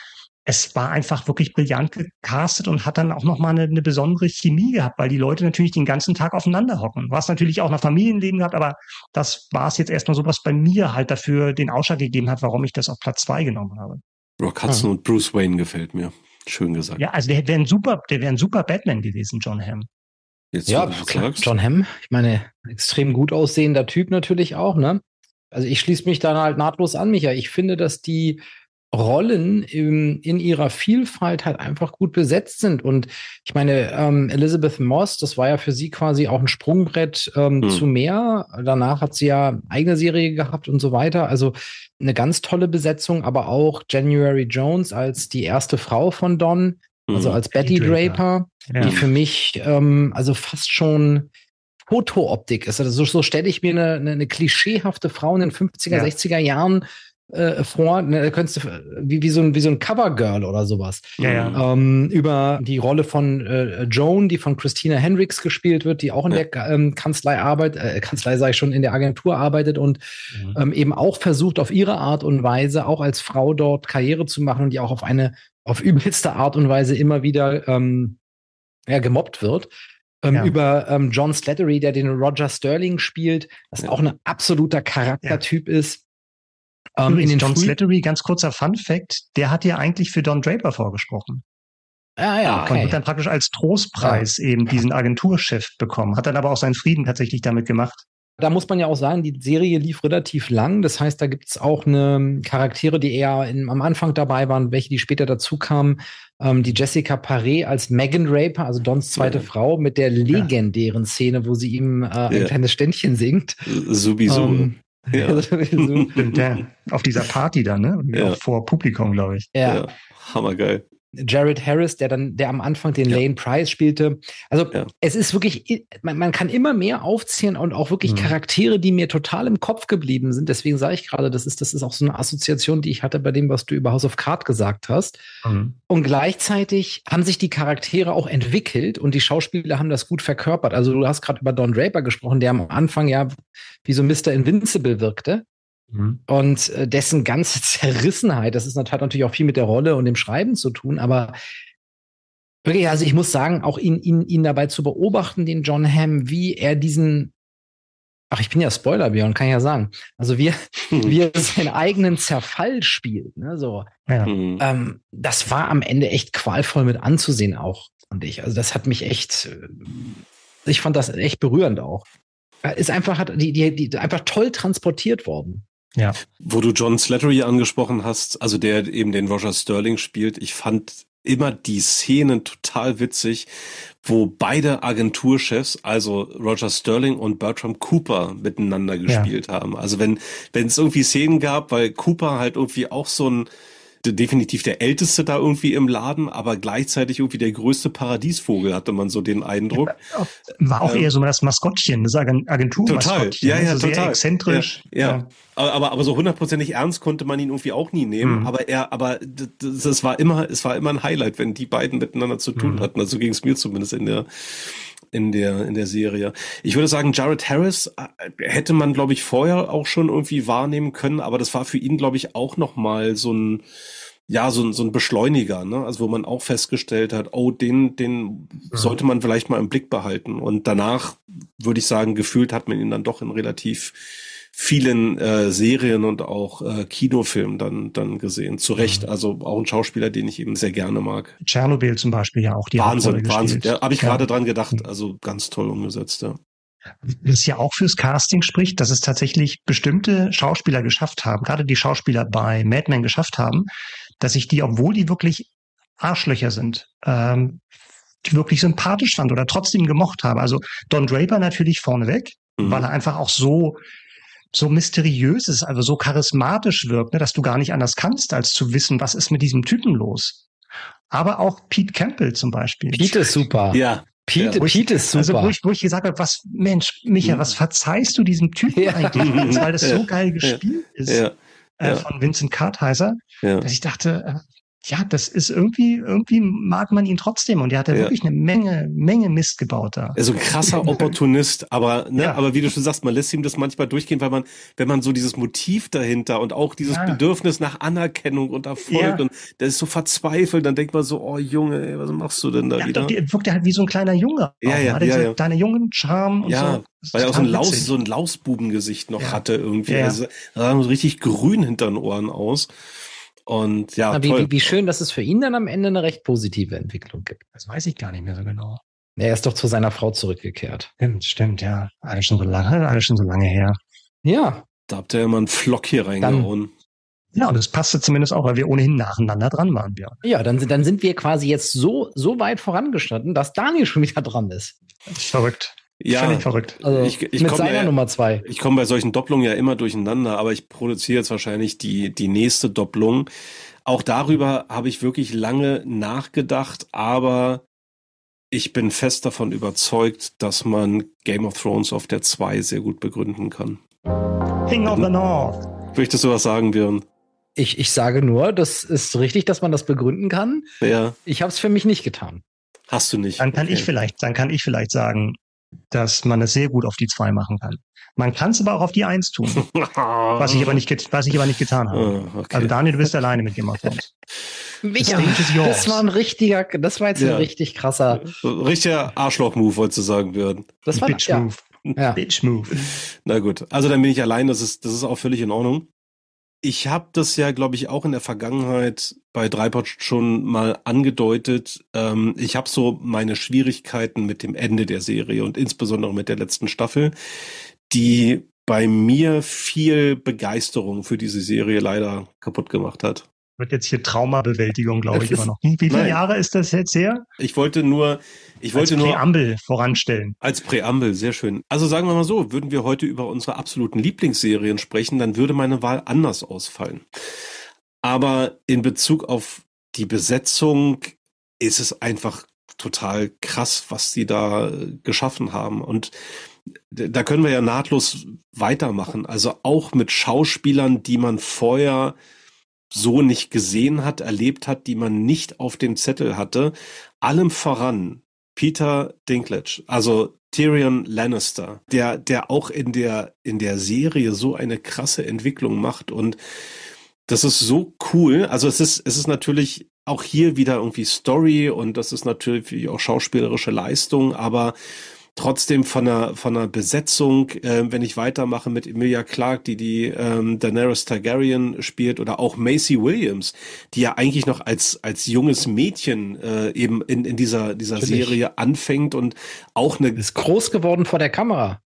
Es war einfach wirklich brillant gecastet und hat dann auch nochmal eine besondere Chemie gehabt, weil die Leute natürlich den ganzen Tag aufeinander hocken. Du hast natürlich auch noch Familienleben gehabt, aber das war es jetzt erstmal so, was bei mir halt dafür den Ausschlag gegeben hat, warum ich das auf Platz 2 genommen habe. Rock Hudson und Bruce Wayne gefällt mir. Schön gesagt. Ja, also der wäre ein super Batman gewesen, Jon Hamm. Jetzt, ja, klar, Jon Hamm, ich meine, extrem gut aussehender Typ natürlich auch, ne? Also ich schließe mich da halt nahtlos an, Micha. Ich finde, dass die Rollen in ihrer Vielfalt halt einfach gut besetzt sind. Und ich meine, Elizabeth Moss, das war ja für sie quasi auch ein Sprungbrett zu mehr. Danach hat sie ja eigene Serie gehabt und so weiter. Also eine ganz tolle Besetzung, aber auch January Jones als die erste Frau von Don, also als Betty Draper, die für mich also fast schon Fotooptik ist. Also so stelle ich mir eine klischeehafte Frau in den 50er, 60er Jahren vor, ne, könntest du wie so ein Covergirl oder sowas. Über die Rolle von Joan, die von Christina Hendricks gespielt wird, die auch in der Kanzlei arbeitet, Kanzlei sage ich schon, in der Agentur arbeitet und eben auch versucht, auf ihre Art und Weise auch als Frau dort Karriere zu machen und die auch auf übelste Art und Weise immer wieder gemobbt wird. Über John Slattery, der den Roger Sterling spielt, das auch ein absoluter Charaktertyp ist. John Slattery, ganz kurzer Fun-Fact, der hat ja eigentlich für Don Draper vorgesprochen. Okay. Und hat dann praktisch als Trostpreis eben diesen Agenturchef bekommen, hat dann aber auch seinen Frieden tatsächlich damit gemacht. Da muss man ja auch sagen, die Serie lief relativ lang. Das heißt, da gibt's auch Charaktere, die eher am Anfang dabei waren, welche, die später dazu kamen. Die Jessica Paré als Megan Draper, also Dons zweite Frau, mit der legendären Szene, wo sie ihm ein kleines Ständchen singt. Sowieso. Auf dieser Party dann, ne? Auch vor Publikum, glaube ich. Ja, hammergeil. Jared Harris, der am Anfang den Lane Price spielte. Also es ist wirklich, man kann immer mehr aufzählen und auch wirklich Charaktere, die mir total im Kopf geblieben sind. Deswegen sage ich gerade, das ist auch so eine Assoziation, die ich hatte bei dem, was du über House of Cards gesagt hast. Und gleichzeitig haben sich die Charaktere auch entwickelt und die Schauspieler haben das gut verkörpert. Also du hast gerade über Don Draper gesprochen, der am Anfang ja wie so Mr. Invincible wirkte. Und dessen ganze Zerrissenheit, das hat natürlich auch viel mit der Rolle und dem Schreiben zu tun, aber wirklich, also ich muss sagen, auch ihn dabei zu beobachten, den Jon Hamm, wie er ich bin ja Spoiler, Björn, kann ich ja sagen, also wie er seinen eigenen Zerfall spielt, ne, so. Das war am Ende echt qualvoll mit anzusehen auch, fand ich. Also das hat mich echt, ich fand das echt berührend auch. Ist einfach, einfach toll transportiert worden. Ja. Wo du John Slattery angesprochen hast, also der eben den Roger Sterling spielt, ich fand immer die Szenen total witzig, wo beide Agenturchefs, also Roger Sterling und Bertram Cooper, miteinander gespielt haben. Also wenn es irgendwie Szenen gab, weil Cooper halt irgendwie auch definitiv der Älteste da irgendwie im Laden, aber gleichzeitig irgendwie der größte Paradiesvogel, hatte man so den Eindruck. War auch eher so das Maskottchen, das Agenturmaskottchen. Total, ja, also total. Sehr exzentrisch. Ja. Aber so hundertprozentig ernst konnte man ihn irgendwie auch nie nehmen. Aber es war immer ein Highlight, wenn die beiden miteinander zu tun hatten. Also ging es mir zumindest in der Serie. Ich würde sagen, Jared Harris hätte man, glaube ich, vorher auch schon irgendwie wahrnehmen können, aber das war für ihn, glaube ich, auch nochmal so ein Beschleuniger, ne? Also wo man auch festgestellt hat, den sollte man vielleicht mal im Blick behalten. Und danach, würde ich sagen, gefühlt hat man ihn dann doch in relativ vielen Serien und auch Kinofilmen dann gesehen. Zu Recht, also auch ein Schauspieler, den ich eben sehr gerne mag. Tschernobyl zum Beispiel ja auch die Wahnsinn, Hauptrolle ja, habe ich gerade dran gedacht. Also ganz toll umgesetzt, ja. Das ja auch fürs Casting spricht, dass es tatsächlich bestimmte Schauspieler geschafft haben, gerade die Schauspieler bei Mad Men geschafft haben, dass ich die, obwohl die wirklich Arschlöcher sind, die wirklich sympathisch fand oder trotzdem gemocht habe. Also Don Draper natürlich vorneweg, weil er einfach auch so mysteriös ist, also so charismatisch wirkt, ne, dass du gar nicht anders kannst, als zu wissen, was ist mit diesem Typen los. Aber auch Pete Campbell zum Beispiel. Pete ist super. Ja. Pete ist super. Also wo ich gesagt habe, Micha, was verzeihst du diesem Typen eigentlich? Weil das so geil gespielt ist von Vincent Kartheiser, dass ich dachte, das ist irgendwie mag man ihn trotzdem, und er hat ja wirklich eine Menge Mist gebaut da. Also ein krasser Opportunist, aber aber wie du schon sagst, man lässt ihm das manchmal durchgehen, weil wenn man so dieses Motiv dahinter und auch dieses Bedürfnis nach Anerkennung und Erfolg und der ist so verzweifelt, dann denkt man so, oh Junge, ey, was machst du denn da wieder? Der wirkt halt wie so ein kleiner Junge. Deine jungen Charme und so. Weil er auch so ein Lausbubengesicht noch hatte irgendwie. Also sah so richtig grün hinter den Ohren aus. Und wie schön, dass es für ihn dann am Ende eine recht positive Entwicklung gibt. Das weiß ich gar nicht mehr so genau. Er ist doch zu seiner Frau zurückgekehrt. Stimmt, ja. Alles schon so lange her. Ja. Da habt ihr immer einen Flock hier reingehauen. Ja, und das passte zumindest auch, weil wir ohnehin nacheinander dran waren, Björn. Ja, dann sind wir quasi jetzt so weit vorangeschritten, dass Daniel schon wieder dran ist. Verrückt. Ja, völlig verrückt. Also mit seiner Nummer 2. Ich komme bei solchen Doppelungen ja immer durcheinander, aber ich produziere jetzt wahrscheinlich die nächste Doppelung. Auch darüber habe ich wirklich lange nachgedacht, aber ich bin fest davon überzeugt, dass man Game of Thrones auf der 2 sehr gut begründen kann. King of the North. Möchtest du was sagen, Björn? Ich sage nur, das ist richtig, dass man das begründen kann. Ja. Ich habe es für mich nicht getan. Hast du nicht? Dann kann ich vielleicht sagen, dass man es sehr gut auf die 2 machen kann. Man kann es aber auch auf die 1 tun. was ich aber nicht getan habe. Okay. Also Daniel, du bist alleine mit Game of Thrones. Das war jetzt ein richtig krasser. Richtiger Arschloch-Move, wolltest du sagen, Björn. Das war Bitch-Move. Ja. Bitch-Move. Na gut, also dann bin ich allein, das ist auch völlig in Ordnung. Ich habe das ja, glaube ich, auch in der Vergangenheit bei Dreipot schon mal angedeutet. Ich habe so meine Schwierigkeiten mit dem Ende der Serie und insbesondere mit der letzten Staffel, die bei mir viel Begeisterung für diese Serie leider kaputt gemacht hat. Wird jetzt hier Traumabewältigung, glaube ich, immer noch. Wie viele Jahre ist das jetzt her? Ich wollte nur Präambel voranstellen. Als Präambel, sehr schön. Also sagen wir mal so, würden wir heute über unsere absoluten Lieblingsserien sprechen, dann würde meine Wahl anders ausfallen. Aber in Bezug auf die Besetzung ist es einfach total krass, was die da geschaffen haben. Und da können wir ja nahtlos weitermachen. Also auch mit Schauspielern, die man vorher so nicht gesehen hat, erlebt hat, die man nicht auf dem Zettel hatte. Allem voran Peter Dinklage, also Tyrion Lannister, der auch in der Serie so eine krasse Entwicklung macht, und das ist so cool. Also es ist natürlich auch hier wieder irgendwie Story und das ist natürlich auch schauspielerische Leistung, aber trotzdem von einer Besetzung, wenn ich weitermache mit Emilia Clarke, die Daenerys Targaryen spielt, oder auch Maisie Williams, die ja eigentlich noch als junges Mädchen eben in dieser Serie anfängt und auch ist groß geworden vor der Kamera.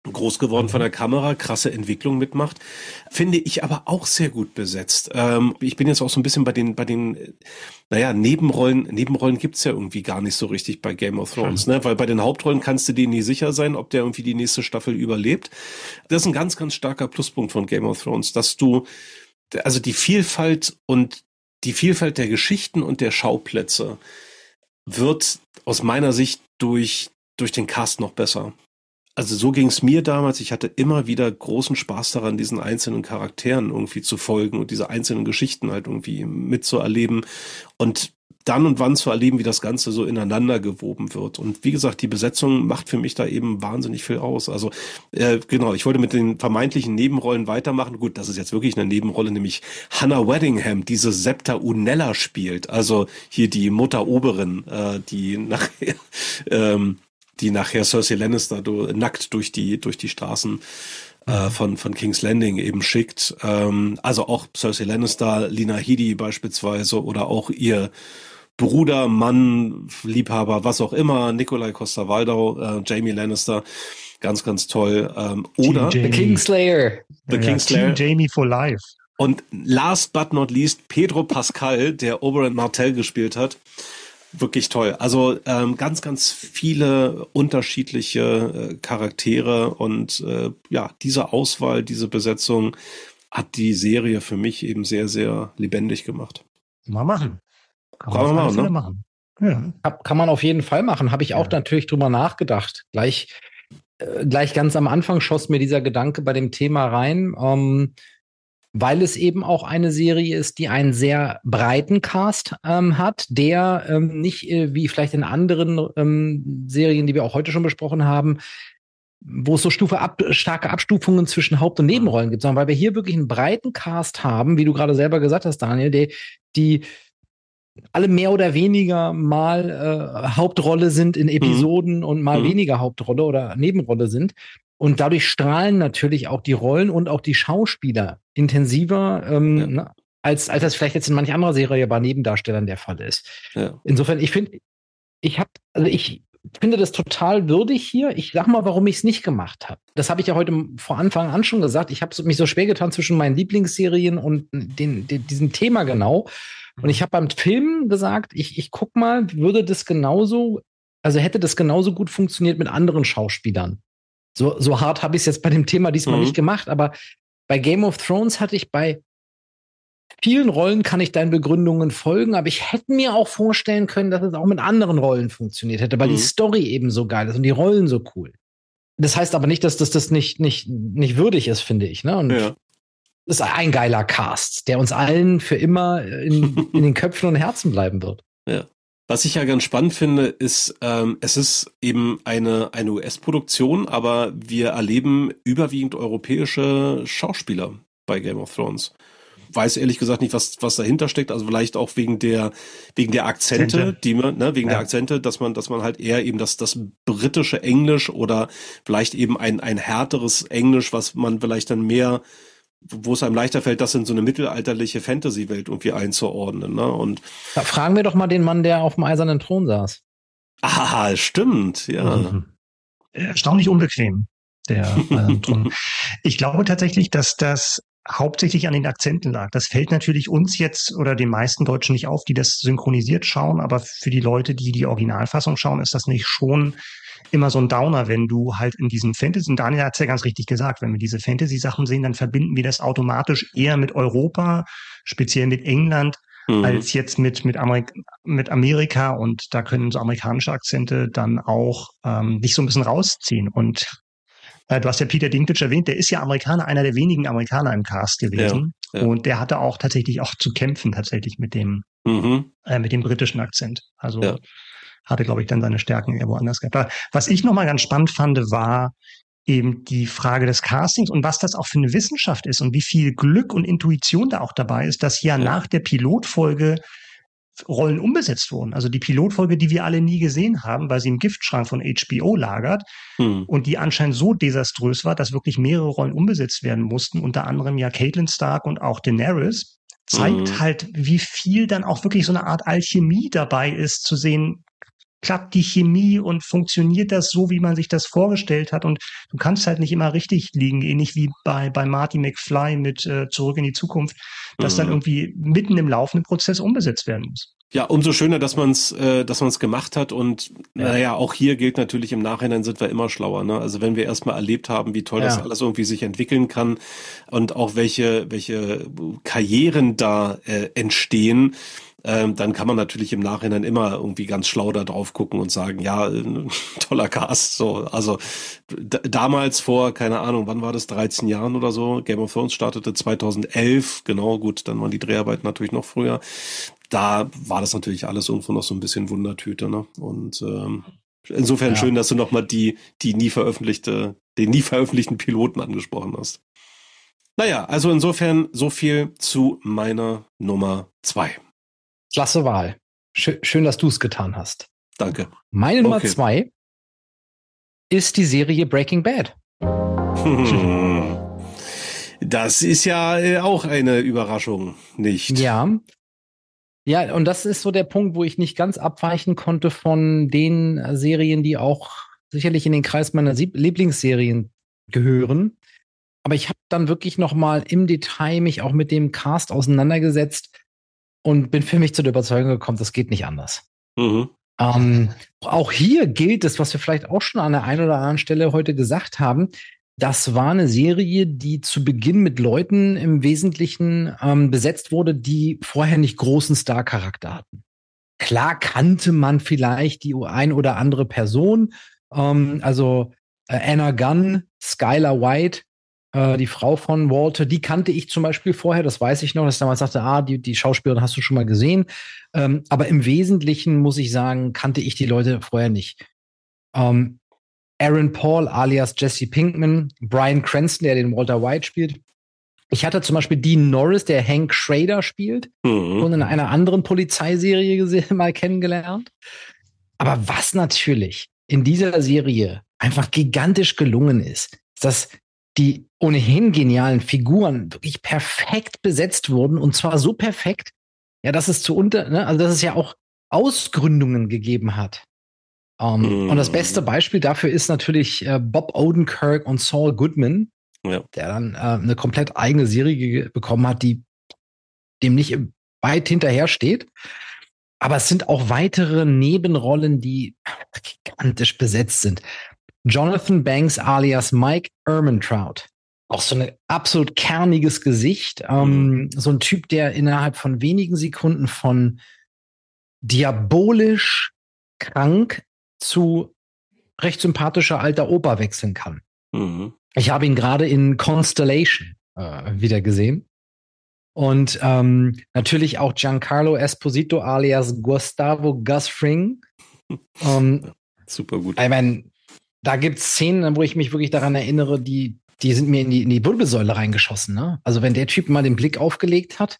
groß geworden von der Kamera, krasse Entwicklung mitmacht. Finde ich aber auch sehr gut besetzt. Ich bin jetzt auch so ein bisschen bei den Nebenrollen. Nebenrollen gibt's ja irgendwie gar nicht so richtig bei Game of Thrones, ne? Weil bei den Hauptrollen kannst du dir nie sicher sein, ob der irgendwie die nächste Staffel überlebt. Das ist ein ganz, ganz starker Pluspunkt von Game of Thrones, dass du, also die Vielfalt der Geschichten und der Schauplätze wird aus meiner Sicht durch den Cast noch besser. Also so ging es mir damals. Ich hatte immer wieder großen Spaß daran, diesen einzelnen Charakteren irgendwie zu folgen und diese einzelnen Geschichten halt irgendwie mitzuerleben und dann und wann zu erleben, wie das Ganze so ineinander gewoben wird. Und wie gesagt, die Besetzung macht für mich da eben wahnsinnig viel aus. Also genau, ich wollte mit den vermeintlichen Nebenrollen weitermachen. Gut, das ist jetzt wirklich eine Nebenrolle, nämlich Hannah Waddingham, diese Septa Unella spielt. Also hier die Mutter Oberin, die nachher Cersei Lannister nackt durch die Straßen von King's Landing eben schickt. Also auch Cersei Lannister, Lena Headey beispielsweise oder auch ihr Bruder, Mann, Liebhaber, was auch immer, Nikolai Coster-Waldau, Jaime Lannister, ganz, ganz toll. Oder The Kingslayer. The Kingslayer. Team Jaime for life. Und last but not least, Pedro Pascal, der Oberyn Martell gespielt hat. Wirklich toll. Also ganz, ganz viele unterschiedliche Charaktere und diese Auswahl, diese Besetzung hat die Serie für mich eben sehr, sehr lebendig gemacht. Mal machen. Kann man machen. Ja. Kann man auf jeden Fall machen. Habe ich auch natürlich drüber nachgedacht. Gleich ganz am Anfang schoss mir dieser Gedanke bei dem Thema rein, weil es eben auch eine Serie ist, die einen sehr breiten Cast hat, der nicht wie vielleicht in anderen Serien, die wir auch heute schon besprochen haben, wo es so starke Abstufungen zwischen Haupt- und Nebenrollen gibt, sondern weil wir hier wirklich einen breiten Cast haben, wie du gerade selber gesagt hast, Daniel, die alle mehr oder weniger mal Hauptrolle sind in Episoden und mal weniger Hauptrolle oder Nebenrolle sind. Und dadurch strahlen natürlich auch die Rollen und auch die Schauspieler intensiver, als das vielleicht jetzt in manch anderer Serie bei Nebendarstellern der Fall ist. Ja. Insofern, ich finde das total würdig hier. Ich sag mal, warum ich es nicht gemacht habe. Das habe ich ja heute vor Anfang an schon gesagt. Ich habe mich so schwer getan zwischen meinen Lieblingsserien und diesem Thema genau. Und ich habe beim Film gesagt, ich guck mal, hätte das genauso gut funktioniert mit anderen Schauspielern. So hart habe ich es jetzt bei dem Thema diesmal nicht gemacht, aber bei Game of Thrones hatte ich bei vielen Rollen, kann ich deinen Begründungen folgen, aber ich hätte mir auch vorstellen können, dass es auch mit anderen Rollen funktioniert hätte, weil die Story eben so geil ist und die Rollen so cool. Das heißt aber nicht, dass das nicht würdig ist, finde ich. Ne? Und ist ein geiler Cast, der uns allen für immer in den Köpfen und Herzen bleiben wird. Ja. Was ich ja ganz spannend finde, ist, es ist eben eine US-Produktion, aber wir erleben überwiegend europäische Schauspieler bei Game of Thrones. Weiß ehrlich gesagt nicht, was dahinter steckt, also vielleicht auch wegen der Akzente, der Akzente, dass man halt eher eben das britische Englisch oder vielleicht eben ein härteres Englisch, was man vielleicht dann mehr, wo es einem leichter fällt, das in so eine mittelalterliche Fantasy-Welt irgendwie einzuordnen. Ne? Und da fragen wir doch mal den Mann, der auf dem eisernen Thron saß. Ah, stimmt, ja. Erstaunlich unbequem, der Thron. Ich glaube tatsächlich, dass das hauptsächlich an den Akzenten lag. Das fällt natürlich uns jetzt oder den meisten Deutschen nicht auf, die das synchronisiert schauen, aber für die Leute, die die Originalfassung schauen, ist das nicht schon immer so ein Downer, wenn du halt in diesen Fantasy, und Daniel hat es ja ganz richtig gesagt, wenn wir diese Fantasy-Sachen sehen, dann verbinden wir das automatisch eher mit Europa, speziell mit England, als jetzt mit Amerika, und da können so amerikanische Akzente dann auch dich so ein bisschen rausziehen. Und du hast ja Peter Dinklage erwähnt, der ist ja Amerikaner, einer der wenigen Amerikaner im Cast gewesen. Ja. Und der hatte auch tatsächlich zu kämpfen, tatsächlich mit dem britischen Akzent. Also hatte, glaube ich, dann seine Stärken eher woanders gehabt. Aber was ich nochmal ganz spannend fand, war eben die Frage des Castings und was das auch für eine Wissenschaft ist und wie viel Glück und Intuition da auch dabei ist, dass nach der Pilotfolge Rollen umbesetzt wurden. Also die Pilotfolge, die wir alle nie gesehen haben, weil sie im Giftschrank von HBO lagert und die anscheinend so desaströs war, dass wirklich mehrere Rollen umbesetzt werden mussten, unter anderem ja Catelyn Stark und auch Daenerys, zeigt halt, wie viel dann auch wirklich so eine Art Alchemie dabei ist, zu sehen, klappt die Chemie und funktioniert das so, wie man sich das vorgestellt hat? Und du kannst halt nicht immer richtig liegen, ähnlich wie bei Marty McFly mit Zurück in die Zukunft, dass dann irgendwie mitten im laufenden Prozess umgesetzt werden muss. Ja, umso schöner, dass man's gemacht hat und naja, auch hier gilt natürlich, im Nachhinein sind wir immer schlauer, ne? Also wenn wir erstmal erlebt haben, wie toll das alles irgendwie sich entwickeln kann und auch welche Karrieren da entstehen, dann kann man natürlich im Nachhinein immer irgendwie ganz schlau da drauf gucken und sagen, ja, toller Cast, so. Also damals vor, keine Ahnung, wann war das, 13 Jahren oder so, Game of Thrones startete 2011, genau, gut, dann waren die Dreharbeiten natürlich noch früher. Da war das natürlich alles irgendwo noch so ein bisschen Wundertüte, ne? Und insofern schön, dass du nochmal den nie veröffentlichten Piloten angesprochen hast. Naja, also insofern so viel zu meiner Nummer 2. Klasse Wahl. Schön, dass du es getan hast. Danke. Meine Nummer 2 ist die Serie Breaking Bad. Das ist ja auch eine Überraschung, nicht? Ja. Ja, und das ist so der Punkt, wo ich nicht ganz abweichen konnte von den Serien, die auch sicherlich in den Kreis meiner Lieblingsserien gehören. Aber ich habe dann wirklich noch mal im Detail mich auch mit dem Cast auseinandergesetzt und bin für mich zu der Überzeugung gekommen, das geht nicht anders. Mhm. Auch hier gilt es, was wir vielleicht auch schon an der einen oder anderen Stelle heute gesagt haben. Das war eine Serie, die zu Beginn mit Leuten im Wesentlichen besetzt wurde, die vorher nicht großen Star-Charakter hatten. Klar kannte man vielleicht die ein oder andere Person, also Anna Gunn, Skylar White, die Frau von Walter, die kannte ich zum Beispiel vorher, das weiß ich noch, dass ich damals sagte, die Schauspielerin hast du schon mal gesehen. Aber im Wesentlichen, muss ich sagen, kannte ich die Leute vorher nicht. Aaron Paul alias Jesse Pinkman, Bryan Cranston, der den Walter White spielt. Ich hatte zum Beispiel Dean Norris, der Hank Schrader spielt, und in einer anderen Polizeiserie mal kennengelernt. Aber was natürlich in dieser Serie einfach gigantisch gelungen ist, dass die ohnehin genialen Figuren wirklich perfekt besetzt wurden, und zwar so perfekt, ja, dass es dass es ja auch Ausgründungen gegeben hat. Und das beste Beispiel dafür ist natürlich Bob Odenkirk und Saul Goodman, der dann eine komplett eigene Serie bekommen hat, die dem nicht weit hinterher steht. Aber es sind auch weitere Nebenrollen, die gigantisch besetzt sind. Jonathan Banks alias Mike Ehrmantraut. Auch so ein absolut kerniges Gesicht. So ein Typ, der innerhalb von wenigen Sekunden von diabolisch krank zu recht sympathischer alter Opa wechseln kann. Mhm. Ich habe ihn gerade in Constellation wieder gesehen. Und natürlich auch Giancarlo Esposito alias Gustavo Gus Fring. Super gut. Ich meine, da gibt's Szenen, wo ich mich wirklich daran erinnere, die sind mir in die Wirbelsäule reingeschossen. Ne? Also wenn der Typ mal den Blick aufgelegt hat,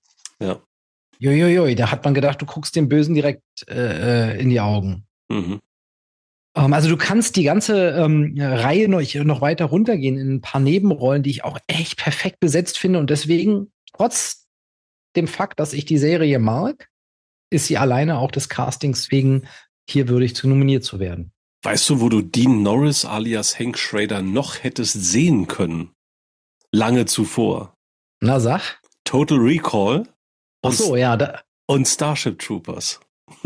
da hat man gedacht, du guckst dem Bösen direkt in die Augen. Mhm. Also du kannst die ganze Reihe noch weiter runtergehen in ein paar Nebenrollen, die ich auch echt perfekt besetzt finde. Und deswegen, trotz dem Fakt, dass ich die Serie mag, ist sie alleine auch des Castings wegen hier würdig zu nominiert zu werden. Weißt du, wo du Dean Norris alias Hank Schrader noch hättest sehen können? Lange zuvor. Na, sag. Total Recall. Ach so, ja. Und Starship Troopers.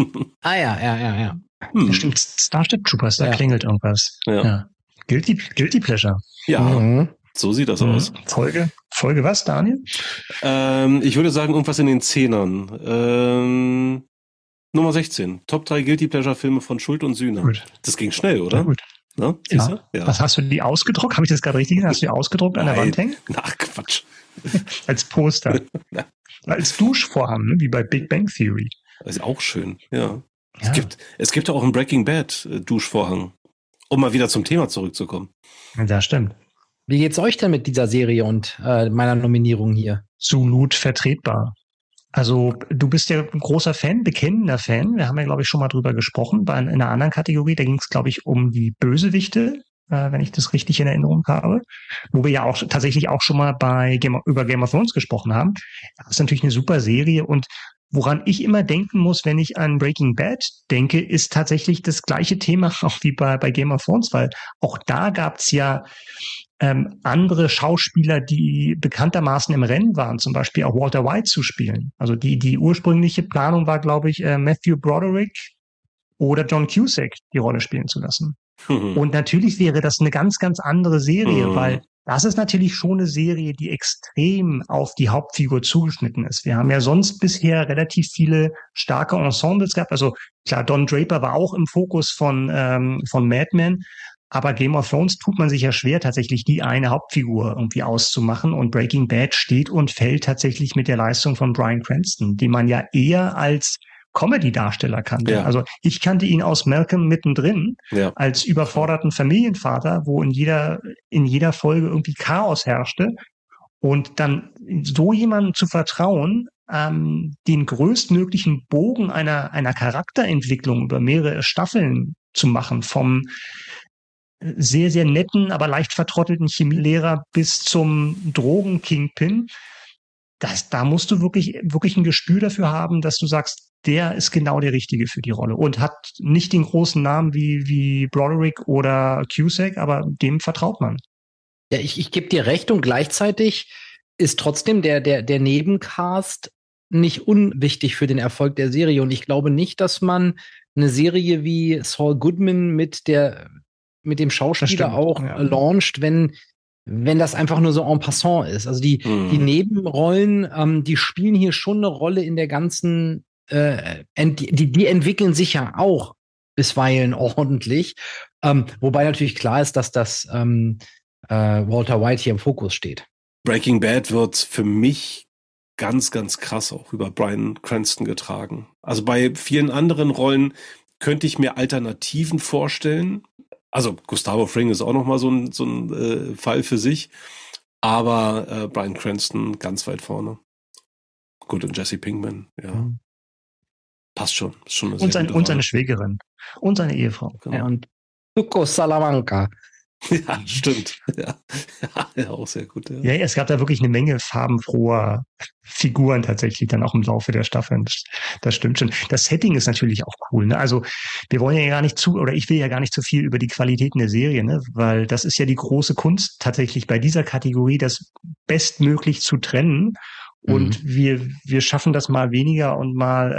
Ja. Stimmt, Starship Troopers, da klingelt irgendwas. Ja. Guilty Pleasure. Ja, so sieht das aus. Folge was, Daniel? Ich würde sagen, irgendwas in den 10ern. Nummer 16. Top 3 Guilty Pleasure Filme von Schuld und Sühne. Gut. Das ging schnell, oder? Ja, gut. Na, ja. Was hast du die ausgedruckt? Habe ich das gerade richtig gesehen? Hast du die ausgedruckt an der Wand hängen? Ach, Quatsch. Als Poster. Als Duschvorhang, wie bei Big Bang Theory. Das ist auch schön, ja. Es gibt auch einen Breaking Bad Duschvorhang. Um mal wieder zum Thema zurückzukommen. Das stimmt. Wie geht's euch denn mit dieser Serie und meiner Nominierung hier? Absolut vertretbar. Also du bist ja ein großer Fan, bekennender Fan. Wir haben ja, glaube ich, schon mal drüber gesprochen. In einer anderen Kategorie, da ging es, glaube ich, um die Bösewichte, wenn ich das richtig in Erinnerung habe. Wo wir ja auch tatsächlich auch schon mal über Game of Thrones gesprochen haben. Das ist natürlich eine super Serie und woran ich immer denken muss, wenn ich an Breaking Bad denke, ist tatsächlich das gleiche Thema auch wie bei Game of Thrones, weil auch da gab's ja andere Schauspieler, die bekanntermaßen im Rennen waren, zum Beispiel auch Walter White zu spielen. Also die ursprüngliche Planung war, glaube ich, Matthew Broderick oder John Cusack die Rolle spielen zu lassen. Und natürlich wäre das eine ganz, ganz andere Serie, weil das ist natürlich schon eine Serie, die extrem auf die Hauptfigur zugeschnitten ist. Wir haben ja sonst bisher relativ viele starke Ensembles gehabt. Also klar, Don Draper war auch im Fokus von Mad Men, aber Game of Thrones tut man sich ja schwer, tatsächlich die eine Hauptfigur irgendwie auszumachen. Und Breaking Bad steht und fällt tatsächlich mit der Leistung von Bryan Cranston, die man ja eher als Comedy-Darsteller kannte. Ja. Also ich kannte ihn aus Malcolm mittendrin als überforderten Familienvater, wo in jeder Folge irgendwie Chaos herrschte. Und dann so jemandem zu vertrauen, den größtmöglichen Bogen einer Charakterentwicklung über mehrere Staffeln zu machen, vom sehr, sehr netten, aber leicht vertrottelten Chemielehrer bis zum Drogen-Kingpin, da musst du wirklich ein Gespür dafür haben, dass du sagst, der ist genau der Richtige für die Rolle und hat nicht den großen Namen wie Broderick oder Cusack, aber dem vertraut man. Ja, ich gebe dir recht und gleichzeitig ist trotzdem der Nebencast nicht unwichtig für den Erfolg der Serie und ich glaube nicht, dass man eine Serie wie Saul Goodman mit dem Schauspieler auch launcht, wenn das einfach nur so en passant ist. Also die Nebenrollen, die spielen hier schon eine Rolle in der ganzen, die entwickeln sich ja auch bisweilen ordentlich. Wobei natürlich klar ist, dass das Walter White hier im Fokus steht. Breaking Bad wird für mich ganz, ganz krass auch über Bryan Cranston getragen. Also bei vielen anderen Rollen könnte ich mir Alternativen vorstellen. Also Gustavo Fring ist auch noch mal so ein Fall für sich, aber Bryan Cranston ganz weit vorne. Gut, und Jesse Pinkman, ja. Passt schon. Ist schon eine und seine Schwägerin und seine Ehefrau. Genau. Ja, und Tuco Salamanca. Ja, stimmt. Ja, auch sehr gut. Ja, es gab da wirklich eine Menge farbenfroher Figuren tatsächlich dann auch im Laufe der Staffeln. Das stimmt schon. Das Setting ist natürlich auch cool, ne? Also wir wollen ja gar nicht ich will ja gar nicht zu viel über die Qualitäten der Serie, ne? Weil das ist ja die große Kunst tatsächlich bei dieser Kategorie, das bestmöglich zu trennen. Und wir schaffen das mal weniger und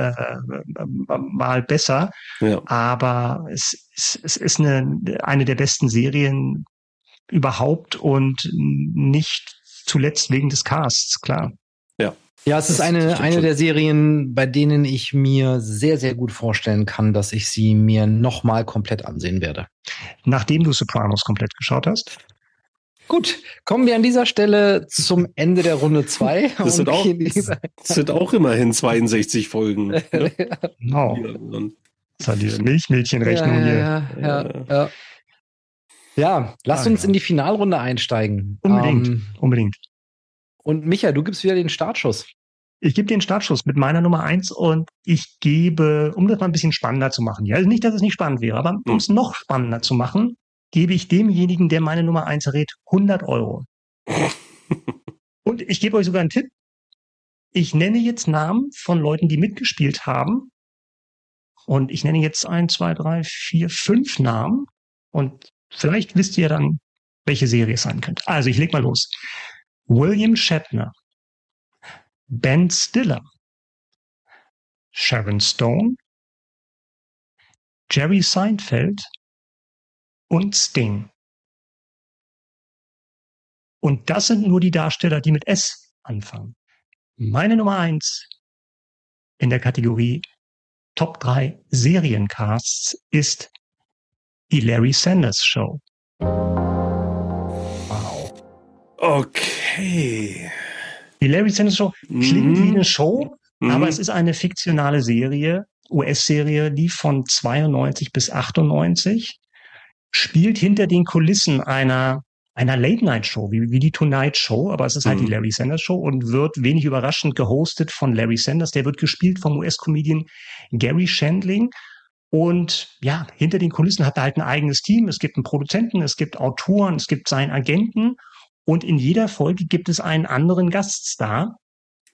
mal besser. Ja. Aber es ist eine der besten Serien überhaupt und nicht zuletzt wegen des Casts, klar. Ja. Ja, es ist eine der Serien, bei denen ich mir sehr, sehr gut vorstellen kann, dass ich sie mir nochmal komplett ansehen werde. Nachdem du Sopranos komplett geschaut hast? Gut, kommen wir an dieser Stelle zum Ende der Runde 2. Das sind auch immerhin 62 Folgen. Ne? Genau. Das war diese Milchmädchenrechnung hier. Ja, lasst uns in die Finalrunde einsteigen. Unbedingt. Und Micha, du gibst wieder den Startschuss. Ich gebe den Startschuss mit meiner Nummer 1 und ich gebe, um das mal ein bisschen spannender zu machen, ja, also nicht, dass es nicht spannend wäre, aber um es noch spannender zu machen, gebe ich demjenigen, der meine Nummer 1 errät, 100 €. Und ich gebe euch sogar einen Tipp. Ich nenne jetzt Namen von Leuten, die mitgespielt haben. Und ich nenne jetzt 1, 2, 3, 4, 5 Namen. Und vielleicht wisst ihr dann, welche Serie es sein könnte. Also ich leg mal los. William Shatner, Ben Stiller, Sharon Stone, Jerry Seinfeld und Sting. Und das sind nur die Darsteller, die mit S anfangen. Meine Nummer 1 in der Kategorie Top 3 Seriencasts ist die Larry Sanders Show. Wow. Okay. Die Larry Sanders Show klingt wie eine Show, aber es ist eine fiktionale Serie, US-Serie, lief von 92 bis 98. Spielt hinter den Kulissen einer Late-Night-Show, wie die Tonight Show, aber es ist halt die Larry Sanders Show und wird wenig überraschend gehostet von Larry Sanders. Der wird gespielt vom US-Comedian Gary Shandling. Und ja, hinter den Kulissen hat er halt ein eigenes Team. Es gibt einen Produzenten, es gibt Autoren, es gibt seinen Agenten. Und in jeder Folge gibt es einen anderen Gaststar.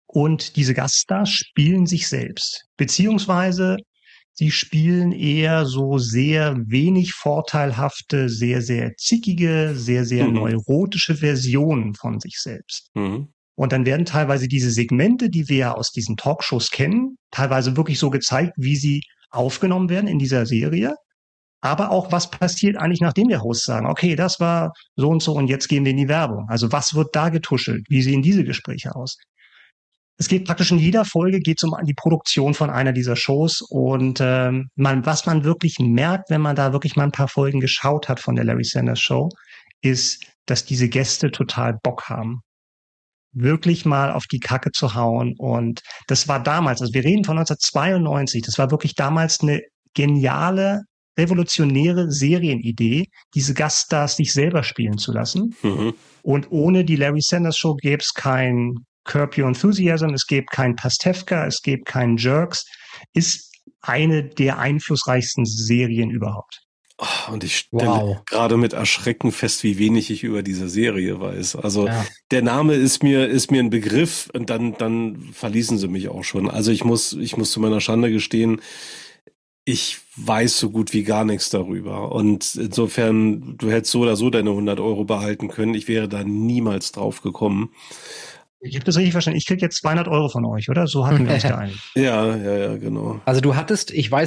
Und diese Gaststars spielen sich selbst, beziehungsweise sie spielen eher so sehr wenig vorteilhafte, sehr, sehr zickige, sehr, sehr neurotische Versionen von sich selbst. Und dann werden teilweise diese Segmente, die wir ja aus diesen Talkshows kennen, teilweise wirklich so gezeigt, wie sie aufgenommen werden in dieser Serie. Aber auch, was passiert eigentlich, nachdem der Host sagen, okay, das war so und jetzt gehen wir in die Werbung. Also was wird da getuschelt? Wie sehen diese Gespräche aus? Es geht praktisch in jeder Folge geht's um die Produktion von einer dieser Shows und was man wirklich merkt, wenn man da wirklich mal ein paar Folgen geschaut hat von der Larry Sanders Show, ist, dass diese Gäste total Bock haben, wirklich mal auf die Kacke zu hauen. Und das war damals, also wir reden von 1992, das war wirklich damals eine geniale, revolutionäre Serienidee, diese Gaststars sich selber spielen zu lassen. Und ohne die Larry Sanders Show gäbe es kein Curb Your Enthusiasm, es gibt keinen Pastewka, es gibt keinen Jerks, ist eine der einflussreichsten Serien überhaupt. Und ich stelle gerade mit Erschrecken fest, wie wenig ich über diese Serie weiß. Also der Name ist mir ein Begriff und dann verließen sie mich auch schon. Also ich muss zu meiner Schande gestehen, ich weiß so gut wie gar nichts darüber. Und insofern, du hättest so oder so deine 100 € behalten können. Ich wäre da niemals drauf gekommen. Ich habe das richtig verstanden. Ich krieg jetzt 200 € von euch, oder? So hatten wir uns geeinigt. Ja, genau. Also du hast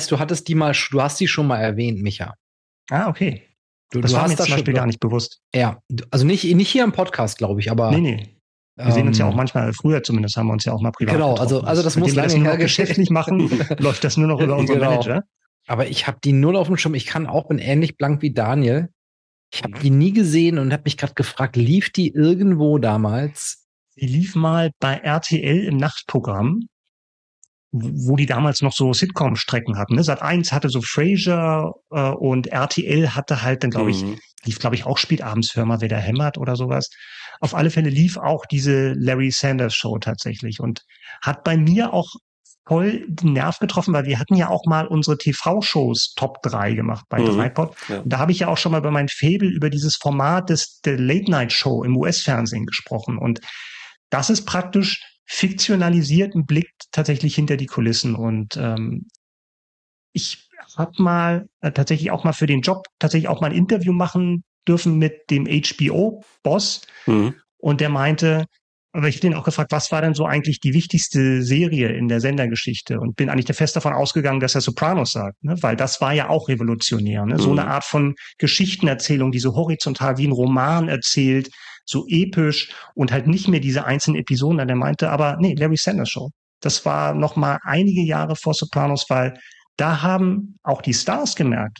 die schon mal erwähnt, Micha. Ah, okay. Das war mir zum Beispiel gar nicht bewusst. Ja, also nicht hier im Podcast, glaube ich, aber. Nee. Wir sehen uns ja auch manchmal, früher zumindest haben wir uns ja auch mal privat getroffen. Also das muss lange her geschäftlich machen, läuft das nur noch über unseren Manager. Aber ich habe die null auf dem Schirm. Bin ähnlich blank wie Daniel. Ich habe die nie gesehen und habe mich gerade gefragt, lief die irgendwo damals? Sie lief mal bei RTL im Nachtprogramm, wo die damals noch so Sitcom-Strecken hatten. Ne? Sat.1 hatte so Frasier und RTL hatte halt dann, lief auch spätabends, hör mal, wer da hämmert oder sowas. Auf alle Fälle lief auch diese Larry Sanders Show tatsächlich und hat bei mir auch voll den Nerv getroffen, weil wir hatten ja auch mal unsere TV-Shows Top 3 gemacht bei Dreipod. Ja. Und da habe ich ja auch schon mal über mein Faible über dieses Format der Late-Night-Show im US-Fernsehen gesprochen. Und das ist praktisch fiktionalisiert ein Blick tatsächlich hinter die Kulissen. Und ich habe mal tatsächlich auch mal für den Job tatsächlich auch mal ein Interview machen dürfen mit dem HBO-Boss. Und der meinte, aber ich habe den auch gefragt, was war denn so eigentlich die wichtigste Serie in der Sendergeschichte? Und bin eigentlich fest davon ausgegangen, dass er Sopranos sagt, ne? Weil das war ja auch revolutionär. Ne? So eine Art von Geschichtenerzählung, die so horizontal wie ein Roman erzählt, so episch und halt nicht mehr diese einzelnen Episoden. Und er meinte aber, nee, Larry Sanders Show. Das war noch mal einige Jahre vor Sopranos, weil da haben auch die Stars gemerkt,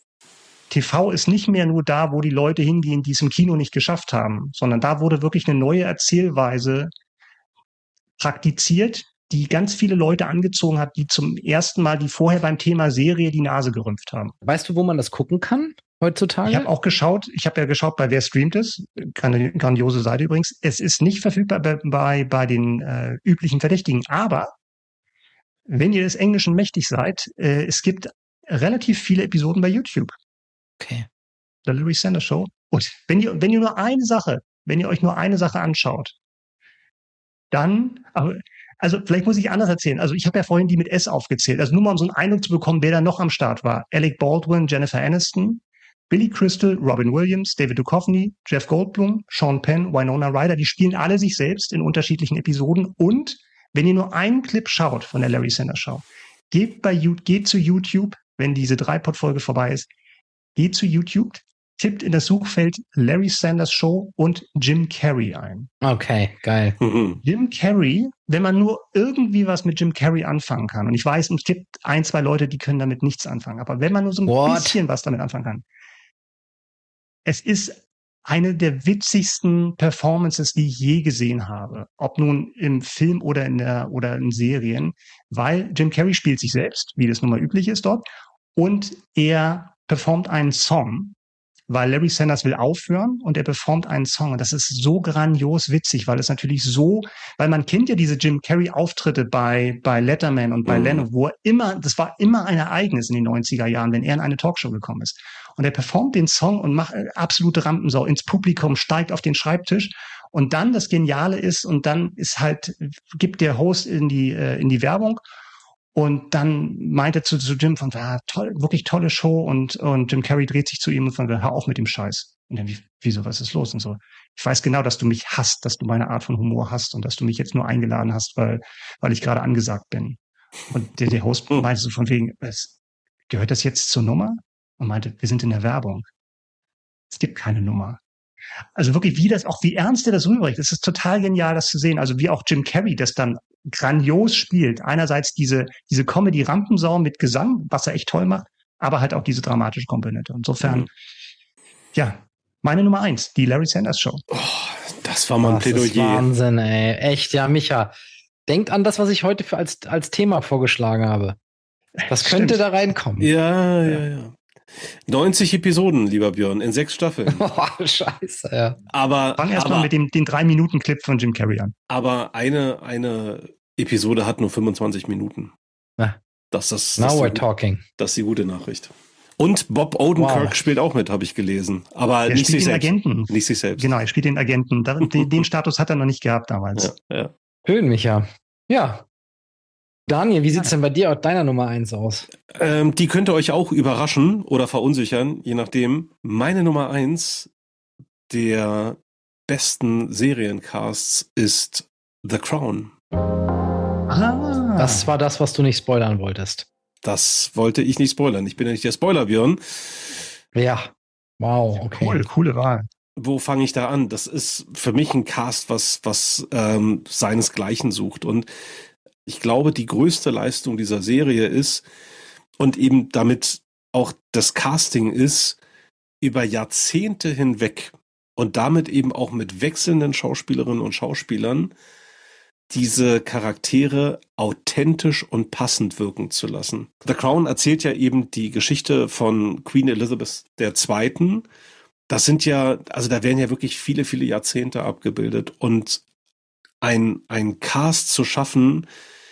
TV ist nicht mehr nur da, wo die Leute hingehen, die es im Kino nicht geschafft haben, sondern da wurde wirklich eine neue Erzählweise praktiziert, die ganz viele Leute angezogen hat, die zum ersten Mal, die vorher beim Thema Serie die Nase gerümpft haben. Weißt du, wo man das gucken kann heutzutage? Ich habe auch geschaut, bei Wer streamt es? Eine grandiose Seite übrigens. Es ist nicht verfügbar bei den üblichen Verdächtigen, aber wenn ihr des Englischen mächtig seid, es gibt relativ viele Episoden bei YouTube. Okay. Der Larry Sanders Show. Und wenn ihr euch nur eine Sache anschaut, dann, also vielleicht muss ich anders erzählen. Also ich habe ja vorhin die mit S aufgezählt. Also nur mal um so einen Eindruck zu bekommen, wer da noch am Start war. Alec Baldwin, Jennifer Aniston, Billy Crystal, Robin Williams, David Duchovny, Jeff Goldblum, Sean Penn, Winona Ryder. Die spielen alle sich selbst in unterschiedlichen Episoden. Und wenn ihr nur einen Clip schaut von der Larry Sanders Show, geht zu YouTube, wenn diese Dreipod-Folge vorbei ist, geht zu YouTube, tippt in das Suchfeld Larry Sanders Show und Jim Carrey ein. Okay, geil. Jim Carrey, wenn man nur irgendwie was mit Jim Carrey anfangen kann, und ich weiß, es gibt 1, 2 Leute, die können damit nichts anfangen, aber wenn man nur so ein bisschen was damit anfangen kann, es ist eine der witzigsten Performances, die ich je gesehen habe. Ob nun im Film oder in Serien, weil Jim Carrey spielt sich selbst, wie das nun mal üblich ist dort, und er performt einen Song, weil Larry Sanders will aufhören und er performt einen Song. Und das ist so grandios witzig, weil es natürlich weil man kennt ja diese Jim Carrey Auftritte bei Letterman und bei Leno, das war immer ein Ereignis in den 90er Jahren, wenn er in eine Talkshow gekommen ist. Und er performt den Song und macht absolute Rampensau ins Publikum, steigt auf den Schreibtisch Und dann das Geniale ist, und dann ist halt, gibt der Host in die Werbung. Und dann meinte zu Jim von, toll, wirklich tolle Show. Und Jim Carrey dreht sich zu ihm und von, hör auf mit dem Scheiß. Und dann, wieso, was ist los? Und so. Ich weiß genau, dass du mich hasst, dass du meine Art von Humor hast und dass du mich jetzt nur eingeladen hast, weil ich gerade angesagt bin. Und der Host meinte so von wegen, gehört das jetzt zur Nummer? Und meinte, wir sind in der Werbung. Es gibt keine Nummer. Also wirklich, wie ernst er das rüberbringt. Es ist total genial, das zu sehen. Also wie auch Jim Carrey das dann grandios spielt. Einerseits diese Comedy-Rampensau mit Gesang, was er echt toll macht, aber halt auch diese dramatische Komponente. Insofern, ja, meine Nummer 1, die Larry Sanders Show. Oh, das war mal ein Plädoyer. Das ist Wahnsinn, ey. Echt, ja, Micha. Denkt an das, was ich heute als Thema vorgeschlagen habe. Das könnte da reinkommen. Ja. 90 Episoden, lieber Björn, in 6 Staffeln. Oh, scheiße, ja. Fang erstmal mit den 3-Minuten-Clip von Jim Carrey an. Aber eine Episode hat nur 25 Minuten. Ja. Now we're talking. Das ist die gute Nachricht. Und Bob Odenkirk spielt auch mit, habe ich gelesen. Aber er nicht sich selbst. Agenten. Nicht sich selbst. Genau, er spielt den Agenten. Den Status hat er noch nicht gehabt damals. Ja. Schön, Micha. Ja. Daniel, wie sieht's denn bei dir auf deiner Nummer 1 aus? Die könnte euch auch überraschen oder verunsichern, je nachdem. Meine Nummer 1 der besten Seriencasts ist The Crown. Das war das, was du nicht spoilern wolltest. Das wollte ich nicht spoilern. Ich bin ja nicht der Spoiler, Björn. Ja. Wow, okay. Coole Wahl. Wo fange ich da an? Das ist für mich ein Cast, was seinesgleichen sucht. Und ich glaube, die größte Leistung dieser Serie ist und eben damit auch das Casting ist, über Jahrzehnte hinweg und damit eben auch mit wechselnden Schauspielerinnen und Schauspielern diese Charaktere authentisch und passend wirken zu lassen. The Crown erzählt ja eben die Geschichte von Queen Elizabeth II. Das sind ja, also da werden ja wirklich viele, viele Jahrzehnte abgebildet und ein Cast zu schaffen,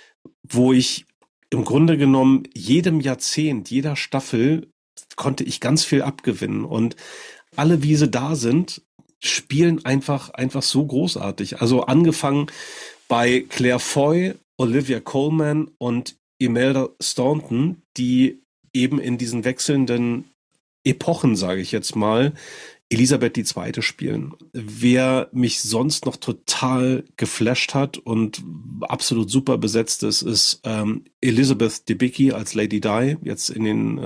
wo ich im Grunde genommen jedem Jahrzehnt, jeder Staffel konnte ich ganz viel abgewinnen und alle, wie sie da sind, spielen einfach so großartig. Also angefangen bei Claire Foy, Olivia Colman und Imelda Staunton, die eben in diesen wechselnden Epochen, sage ich jetzt mal, Elisabeth II. Spielen. Wer mich sonst noch total geflasht hat und absolut super besetzt ist Elizabeth Debicki als Lady Di, jetzt in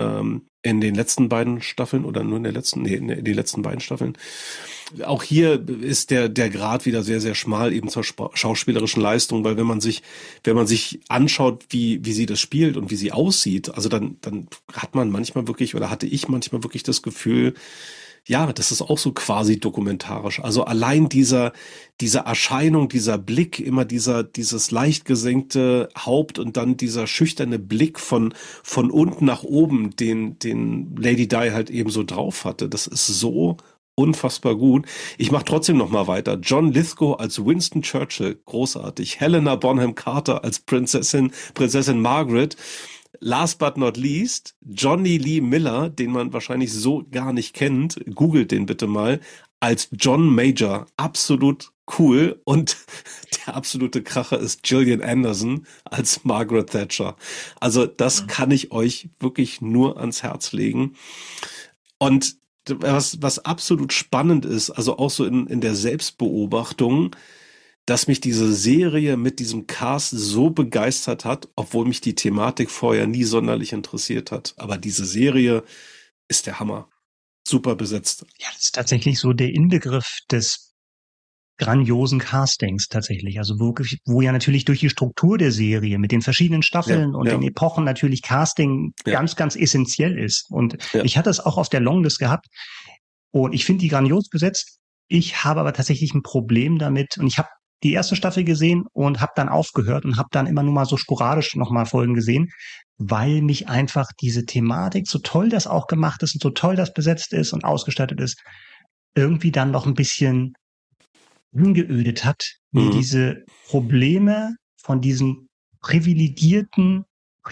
den letzten beiden Staffeln oder nur in den letzten beiden Staffeln. Auch hier ist der Grad wieder sehr, sehr schmal eben zur schauspielerischen Leistung, weil wenn man sich anschaut, wie sie das spielt und wie sie aussieht, also dann hat man manchmal wirklich oder hatte ich manchmal wirklich das Gefühl, ja, das ist auch so quasi dokumentarisch. Also allein diese Erscheinung, dieser Blick, immer dieses leicht gesenkte Haupt und dann dieser schüchterne Blick von unten nach oben, den Lady Di halt eben so drauf hatte. Das ist so unfassbar gut. Ich mache trotzdem noch mal weiter. John Lithgow als Winston Churchill, großartig. Helena Bonham Carter als Prinzessin Margaret. Last but not least, Johnny Lee Miller, den man wahrscheinlich so gar nicht kennt, googelt den bitte mal, als John Major. Absolut cool. Und der absolute Kracher ist Gillian Anderson als Margaret Thatcher. Also das kann ich euch wirklich nur ans Herz legen. Und was absolut spannend ist, also auch so in der Selbstbeobachtung, dass mich diese Serie mit diesem Cast so begeistert hat, obwohl mich die Thematik vorher nie sonderlich interessiert hat. Aber diese Serie ist der Hammer. Super besetzt. Ja, das ist tatsächlich so der Inbegriff des grandiosen Castings tatsächlich. Also wo ja natürlich durch die Struktur der Serie mit den verschiedenen Staffeln und den Epochen natürlich Casting ganz, ganz essentiell ist. Und ich hatte es auch auf der Longlist gehabt und ich finde die grandios besetzt. Ich habe aber tatsächlich ein Problem damit und ich habe die erste Staffel gesehen und habe dann aufgehört und habe dann immer nur mal so sporadisch nochmal Folgen gesehen, weil mich einfach diese Thematik, so toll das auch gemacht ist und so toll das besetzt ist und ausgestattet ist, irgendwie dann noch ein bisschen hingeödet hat, mir diese Probleme von diesen privilegierten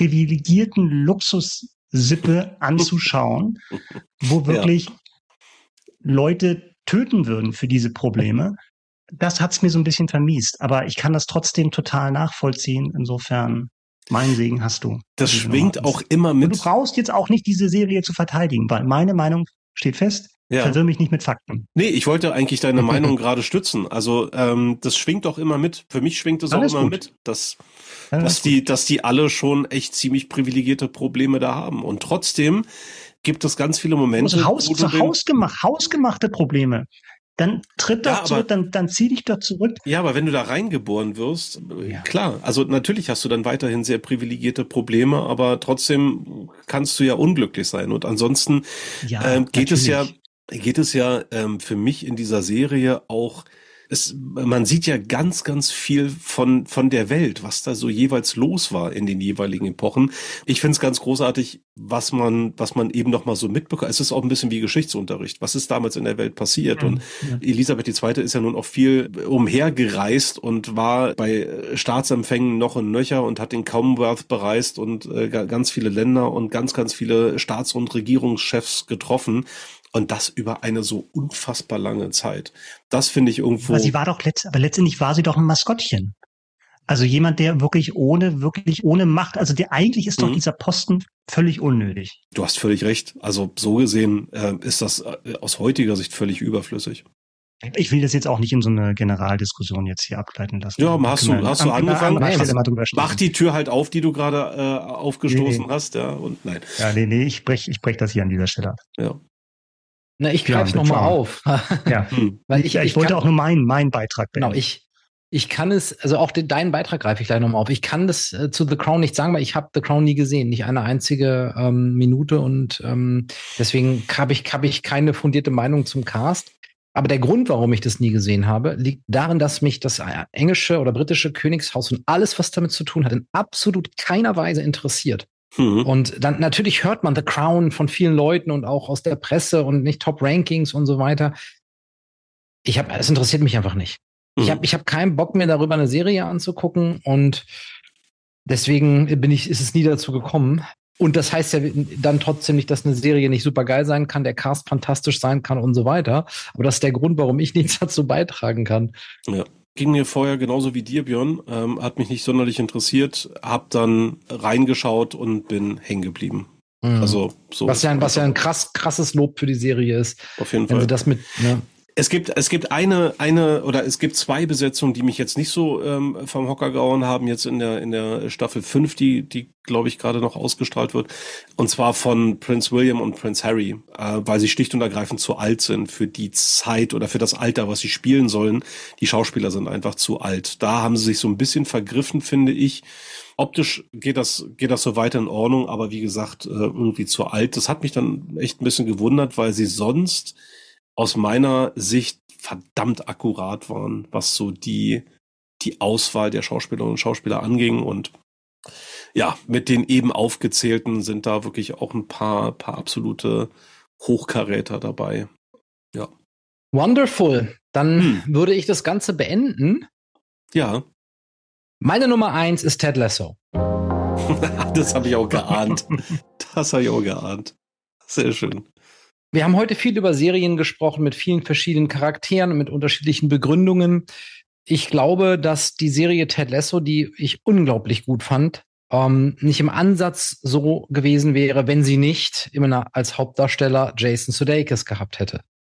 Luxussippe anzuschauen, wo wirklich Leute töten würden für diese Probleme. das hat's mir so ein bisschen vermiest. Aber ich kann das trotzdem total nachvollziehen. Insofern, meinen Segen hast du. Das schwingt auch immer mit. Und du brauchst jetzt auch nicht diese Serie zu verteidigen, weil meine Meinung steht fest. Ja. Verwirr mich nicht mit Fakten. Nee, ich wollte eigentlich deine Meinung gerade stützen. Also das schwingt auch immer mit. Für mich schwingt es auch immer mit, dass die alle schon echt ziemlich privilegierte Probleme da haben. Und trotzdem gibt es ganz viele Momente, hausgemachte Probleme. Dann tritt doch zurück, dann zieh dich doch zurück. Ja, aber wenn du da reingeboren wirst, klar, also natürlich hast du dann weiterhin sehr privilegierte Probleme, aber trotzdem kannst du ja unglücklich sein. Und ansonsten geht es ja für mich in dieser Serie auch, man sieht ja ganz, ganz viel von der Welt, was da so jeweils los war in den jeweiligen Epochen. Ich finde es ganz großartig, was man eben noch mal so mitbekommt. Es ist auch ein bisschen wie Geschichtsunterricht. Was ist damals in der Welt passiert? Und Elisabeth II. Ist ja nun auch viel umhergereist und war bei Staatsempfängen noch und nöcher und hat den Commonwealth bereist und ganz viele Länder und ganz, ganz viele Staats- und Regierungschefs getroffen. Und das über eine so unfassbar lange Zeit. Das finde ich irgendwo. Aber sie war doch letztendlich war sie doch ein Maskottchen. Also jemand, der wirklich ohne Macht, also eigentlich ist doch dieser Posten völlig unnötig. Du hast völlig recht. Also so gesehen ist das aus heutiger Sicht völlig überflüssig. Ich will das jetzt auch nicht in so eine Generaldiskussion jetzt hier abgleiten lassen. Ja, hast du angefangen? Mach die Tür halt auf, die du gerade aufgestoßen hast, ja, und nein. Ja, nee, ich brech das hier an dieser Stelle ab. Ja. Na, ich greife nochmal auf. Ja, weil ich wollte auch nur meinen Beitrag beenden. Genau, ich kann es, also auch deinen Beitrag greife ich gleich nochmal auf. Ich kann das zu The Crown nicht sagen, weil ich habe The Crown nie gesehen, nicht eine einzige Minute und deswegen habe ich keine fundierte Meinung zum Cast. Aber der Grund, warum ich das nie gesehen habe, liegt darin, dass mich das englische oder britische Königshaus und alles, was damit zu tun hat, in absolut keiner Weise interessiert. Und dann natürlich hört man The Crown von vielen Leuten und auch aus der Presse und nicht Top-Rankings und so weiter. Es interessiert mich einfach nicht. Ich hab keinen Bock mehr darüber eine Serie anzugucken und deswegen ist es nie dazu gekommen. Und das heißt ja dann trotzdem nicht, dass eine Serie nicht super geil sein kann, der Cast fantastisch sein kann und so weiter. Aber das ist der Grund, warum ich nichts dazu beitragen kann. Ja. Ging mir vorher genauso wie dir, Björn. Hat mich nicht sonderlich interessiert. Hab dann reingeschaut und bin hängen geblieben. Also so. Was ja ein krasses Lob für die Serie ist. Auf jeden Fall. Wenn sie das Es gibt es gibt zwei Besetzungen, die mich jetzt nicht so vom Hocker gehauen haben, jetzt in der Staffel 5, die glaube ich gerade noch ausgestrahlt wird, und zwar von Prince William und Prince Harry, weil sie schlicht und ergreifend zu alt sind für die Zeit oder für das Alter, was sie spielen sollen. Die Schauspieler sind einfach zu alt. Da haben sie sich so ein bisschen vergriffen, finde ich. Optisch geht das so weiter in Ordnung, aber wie gesagt, irgendwie zu alt. Das hat mich dann echt ein bisschen gewundert, weil sie sonst aus meiner Sicht verdammt akkurat waren, was so die Auswahl der Schauspielerinnen und Schauspieler anging. Und ja, mit den eben aufgezählten sind da wirklich auch ein paar absolute Hochkaräter dabei. Ja. Wonderful. Dann würde ich das Ganze beenden. Ja. Meine Nummer 1 ist Ted Lasso. Das habe ich auch geahnt. Sehr schön. Wir haben heute viel über Serien gesprochen mit vielen verschiedenen Charakteren und mit unterschiedlichen Begründungen. Ich glaube, dass die Serie Ted Lasso, die ich unglaublich gut fand, nicht im Ansatz so gewesen wäre, wenn sie nicht immer als Hauptdarsteller Jason Sudeikis gehabt hätte.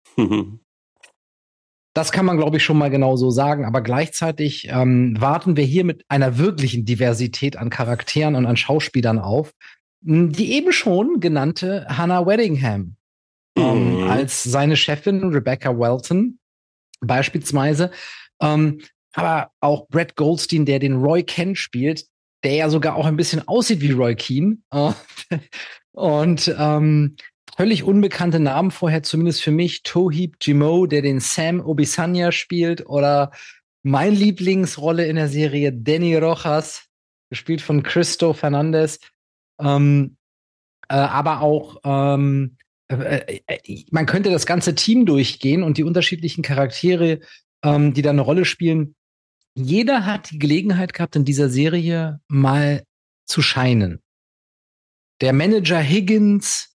Das kann man, glaube ich, schon mal genau so sagen. Aber gleichzeitig warten wir hier mit einer wirklichen Diversität an Charakteren und an Schauspielern auf. Die eben schon genannte Hannah Waddingham als seine Chefin Rebecca Welton beispielsweise. Aber auch Brett Goldstein, der den Roy Kent spielt, der ja sogar auch ein bisschen aussieht wie Roy Keane. Und völlig unbekannte Namen vorher, zumindest für mich. Toheeb Jimoh, der den Sam Obisanya spielt. Oder mein Lieblingsrolle in der Serie, Danny Rojas, gespielt von Cristo Fernandez. Aber auch man könnte das ganze Team durchgehen und die unterschiedlichen Charaktere, die da eine Rolle spielen. Jeder hat die Gelegenheit gehabt, in dieser Serie mal zu scheinen. Der Manager Higgins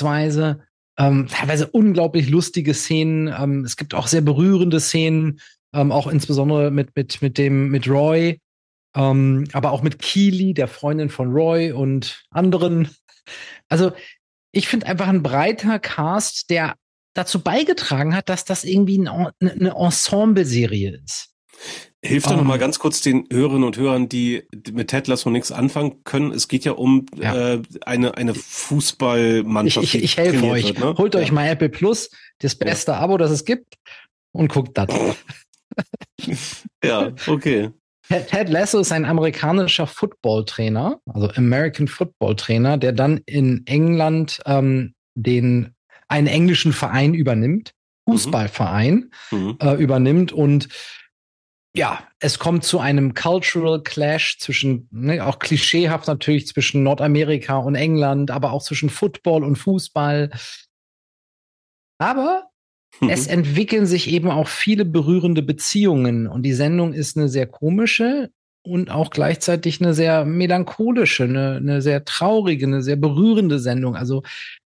beispielsweise, teilweise unglaublich lustige Szenen. Es gibt auch sehr berührende Szenen. auch insbesondere mit Roy, aber auch mit Keely, der Freundin von Roy und anderen. Also ich finde einfach ein breiter Cast, der dazu beigetragen hat, dass das irgendwie eine Ensemble-Serie ist. Hilft doch noch mal ganz kurz den Hörerinnen und Hörern, die mit Ted Lasso nichts anfangen können. Es geht ja um eine Fußballmannschaft. Ich helfe euch. Wird, ne? Holt euch mal Apple Plus, das beste Abo, das es gibt, und guckt das. Ja, okay. Ted Lasso ist ein amerikanischer Football-Trainer, also American Football-Trainer, der dann in England einen englischen Verein übernimmt, Fußballverein übernimmt, und ja, es kommt zu einem Cultural Clash zwischen, auch klischeehaft natürlich, zwischen Nordamerika und England, aber auch zwischen Football und Fußball. Aber es entwickeln sich eben auch viele berührende Beziehungen, und die Sendung ist eine sehr komische und auch gleichzeitig eine sehr melancholische, eine sehr traurige, eine sehr berührende Sendung. Also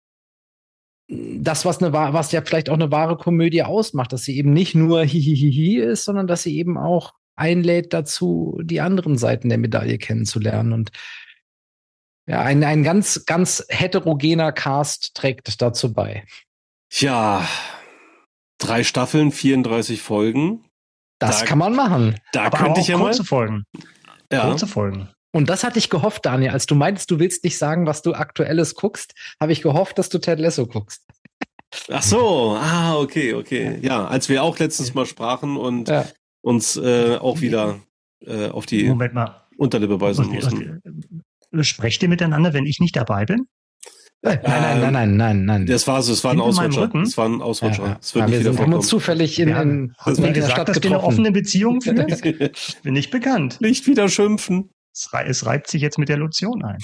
das, was ja vielleicht auch eine wahre Komödie ausmacht, dass sie eben nicht nur Hihihihi ist, sondern dass sie eben auch einlädt dazu, die anderen Seiten der Medaille kennenzulernen. Und ja, ein ganz, ganz heterogener Cast trägt dazu bei. Ja, 3 Staffeln, 34 Folgen. Das kann man machen. Da könnte ich ja mal. Kurze Folgen. Ja. Kurze Folgen. Und das hatte ich gehofft, Daniel. Als du meintest, du willst nicht sagen, was du Aktuelles guckst, habe ich gehofft, dass du Ted Lasso guckst. Ach so, okay. Ja, als wir auch letztens mal sprachen und uns auch wieder auf die Unterlippe beißen mussten. Sprecht ihr miteinander, wenn ich nicht dabei bin? Nein. Das war ein Ausrutscher. Das war ein Ausrutscher. Es wird nicht wieder vorkommen. Wir haben uns zufällig in der Stadt dass wir eine offene Beziehung führen? Bin nicht bekannt. Nicht wieder schimpfen. Es reibt sich jetzt mit der Lotion ein.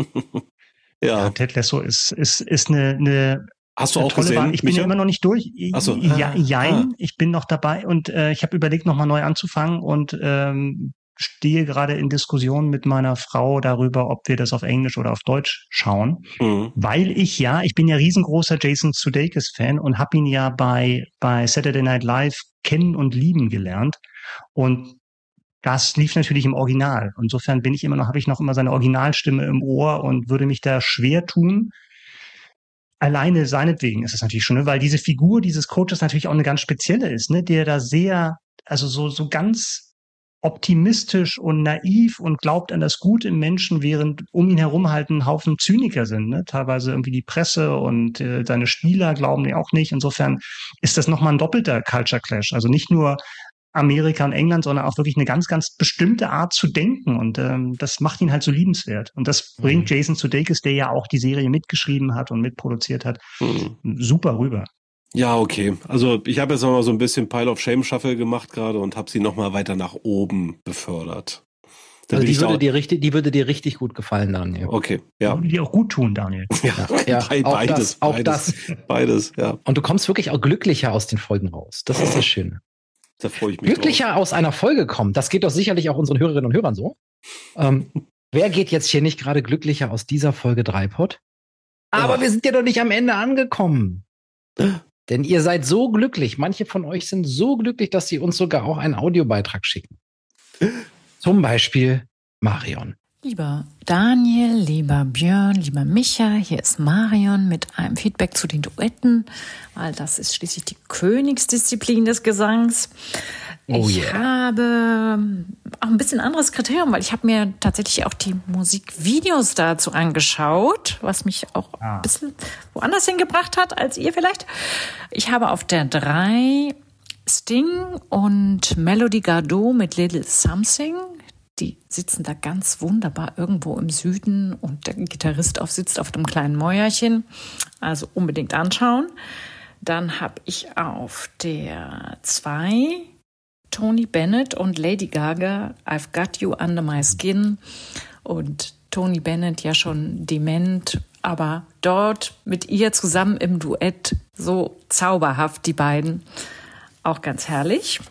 Ja. Ted Lasso ist eine Hast du auch gesehen? Wahl. Ich bin ja immer noch nicht durch. Ach so. Ich bin noch dabei, und ich habe überlegt, nochmal neu anzufangen, und stehe gerade in Diskussion mit meiner Frau darüber, ob wir das auf Englisch oder auf Deutsch schauen. Weil ich bin ja riesengroßer Jason Sudeikis-Fan und habe ihn ja bei Saturday Night Live kennen und lieben gelernt. Und das lief natürlich im Original. Insofern habe ich noch immer seine Originalstimme im Ohr und würde mich da schwer tun. Alleine seinetwegen ist es natürlich schon, weil diese Figur dieses Coaches natürlich auch eine ganz spezielle ist, ne, der da sehr, also so ganz optimistisch und naiv und glaubt an das Gute im Menschen, während um ihn herum halt ein Haufen Zyniker sind, ne, teilweise irgendwie die Presse und seine Spieler glauben die auch nicht. Insofern ist das nochmal ein doppelter Culture Clash. Also nicht nur Amerika und England, sondern auch wirklich eine ganz, ganz bestimmte Art zu denken, und das macht ihn halt so liebenswert, und das bringt Jason Sudeikis, der ja auch die Serie mitgeschrieben hat und mitproduziert hat, super rüber. Ja, okay. Also ich habe jetzt noch mal so ein bisschen Pile of Shame Shuffle gemacht gerade und habe sie noch mal weiter nach oben befördert. Also die würde dir richtig gut gefallen, Daniel. Okay, ja. Würde dir auch gut tun, Daniel. Ja, beides. Beides, ja. Und du kommst wirklich auch glücklicher aus den Folgen raus. Das ist das Schöne. Da freue ich mich glücklicher drauf. Aus einer Folge kommen. Das geht doch sicherlich auch unseren Hörerinnen und Hörern so. Wer geht jetzt hier nicht gerade glücklicher aus dieser Folge Dreipod? Aber wir sind ja doch nicht am Ende angekommen. Denn ihr seid so glücklich. Manche von euch sind so glücklich, dass sie uns sogar auch einen Audiobeitrag schicken. Zum Beispiel Marion. Lieber Daniel, lieber Björn, lieber Micha, hier ist Marion mit einem Feedback zu den Duetten, weil das ist schließlich die Königsdisziplin des Gesangs. Ich habe auch ein bisschen anderes Kriterium, weil ich habe mir tatsächlich auch die Musikvideos dazu angeschaut, was mich auch ein bisschen woanders hingebracht hat als ihr vielleicht. Ich habe auf der 3 Sting und Melody Gardot mit Little Something. Die sitzen da ganz wunderbar irgendwo im Süden und der Gitarrist sitzt auf einem kleinen Mäuerchen. Also unbedingt anschauen. Dann habe ich auf der 2 Tony Bennett und Lady Gaga, I've Got You Under My Skin. Und Tony Bennett ja schon dement, aber dort mit ihr zusammen im Duett so zauberhaft, die beiden. Auch ganz herrlich.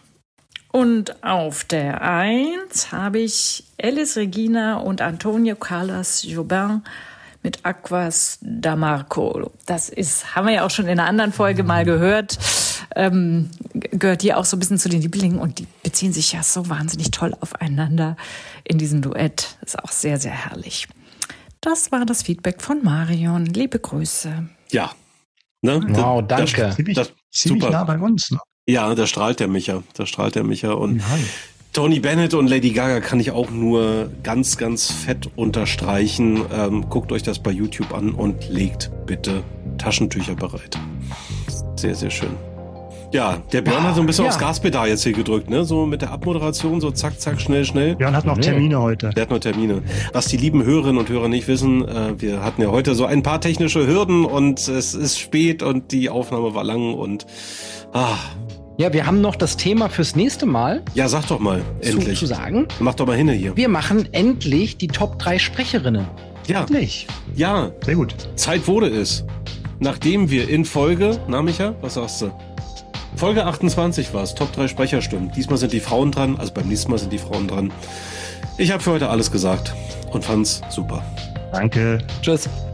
Und auf der 1 habe ich Elis Regina und Antonio Carlos Jobim mit Aquas da Marco. Das haben wir ja auch schon in einer anderen Folge mal gehört. gehört die auch so ein bisschen zu den Lieblingen und die beziehen sich ja so wahnsinnig toll aufeinander in diesem Duett. Ist auch sehr, sehr herrlich. Das war das Feedback von Marion. Liebe Grüße. Ja. Ne? Wow, danke. Ziemlich nah bei uns, ne? Ja, da strahlt der Micha. Und Tony Bennett und Lady Gaga kann ich auch nur ganz, ganz fett unterstreichen. Guckt euch das bei YouTube an und legt bitte Taschentücher bereit. Sehr, sehr schön. Ja, der Björn hat so ein bisschen aufs Gaspedal jetzt hier gedrückt, ne? So mit der Abmoderation, so zack, zack, schnell, schnell. Björn hat noch Termine heute. Der hat noch Termine. Was die lieben Hörerinnen und Hörer nicht wissen, wir hatten ja heute so ein paar technische Hürden und es ist spät und die Aufnahme war lang und ja, wir haben noch das Thema fürs nächste Mal. Ja, sag doch mal, endlich. Zu sagen. Mach doch mal hin hier. Wir machen endlich die Top 3 Sprecherinnen. Ja. Endlich. Ja. Sehr gut. Zeit wurde es. Nachdem wir in Folge, Micha, was sagst du? Folge 28 war es, Top 3 Sprecherstimmen. Diesmal sind die Frauen dran, also beim nächsten Mal sind die Frauen dran. Ich habe für heute alles gesagt und fand's super. Danke. Tschüss.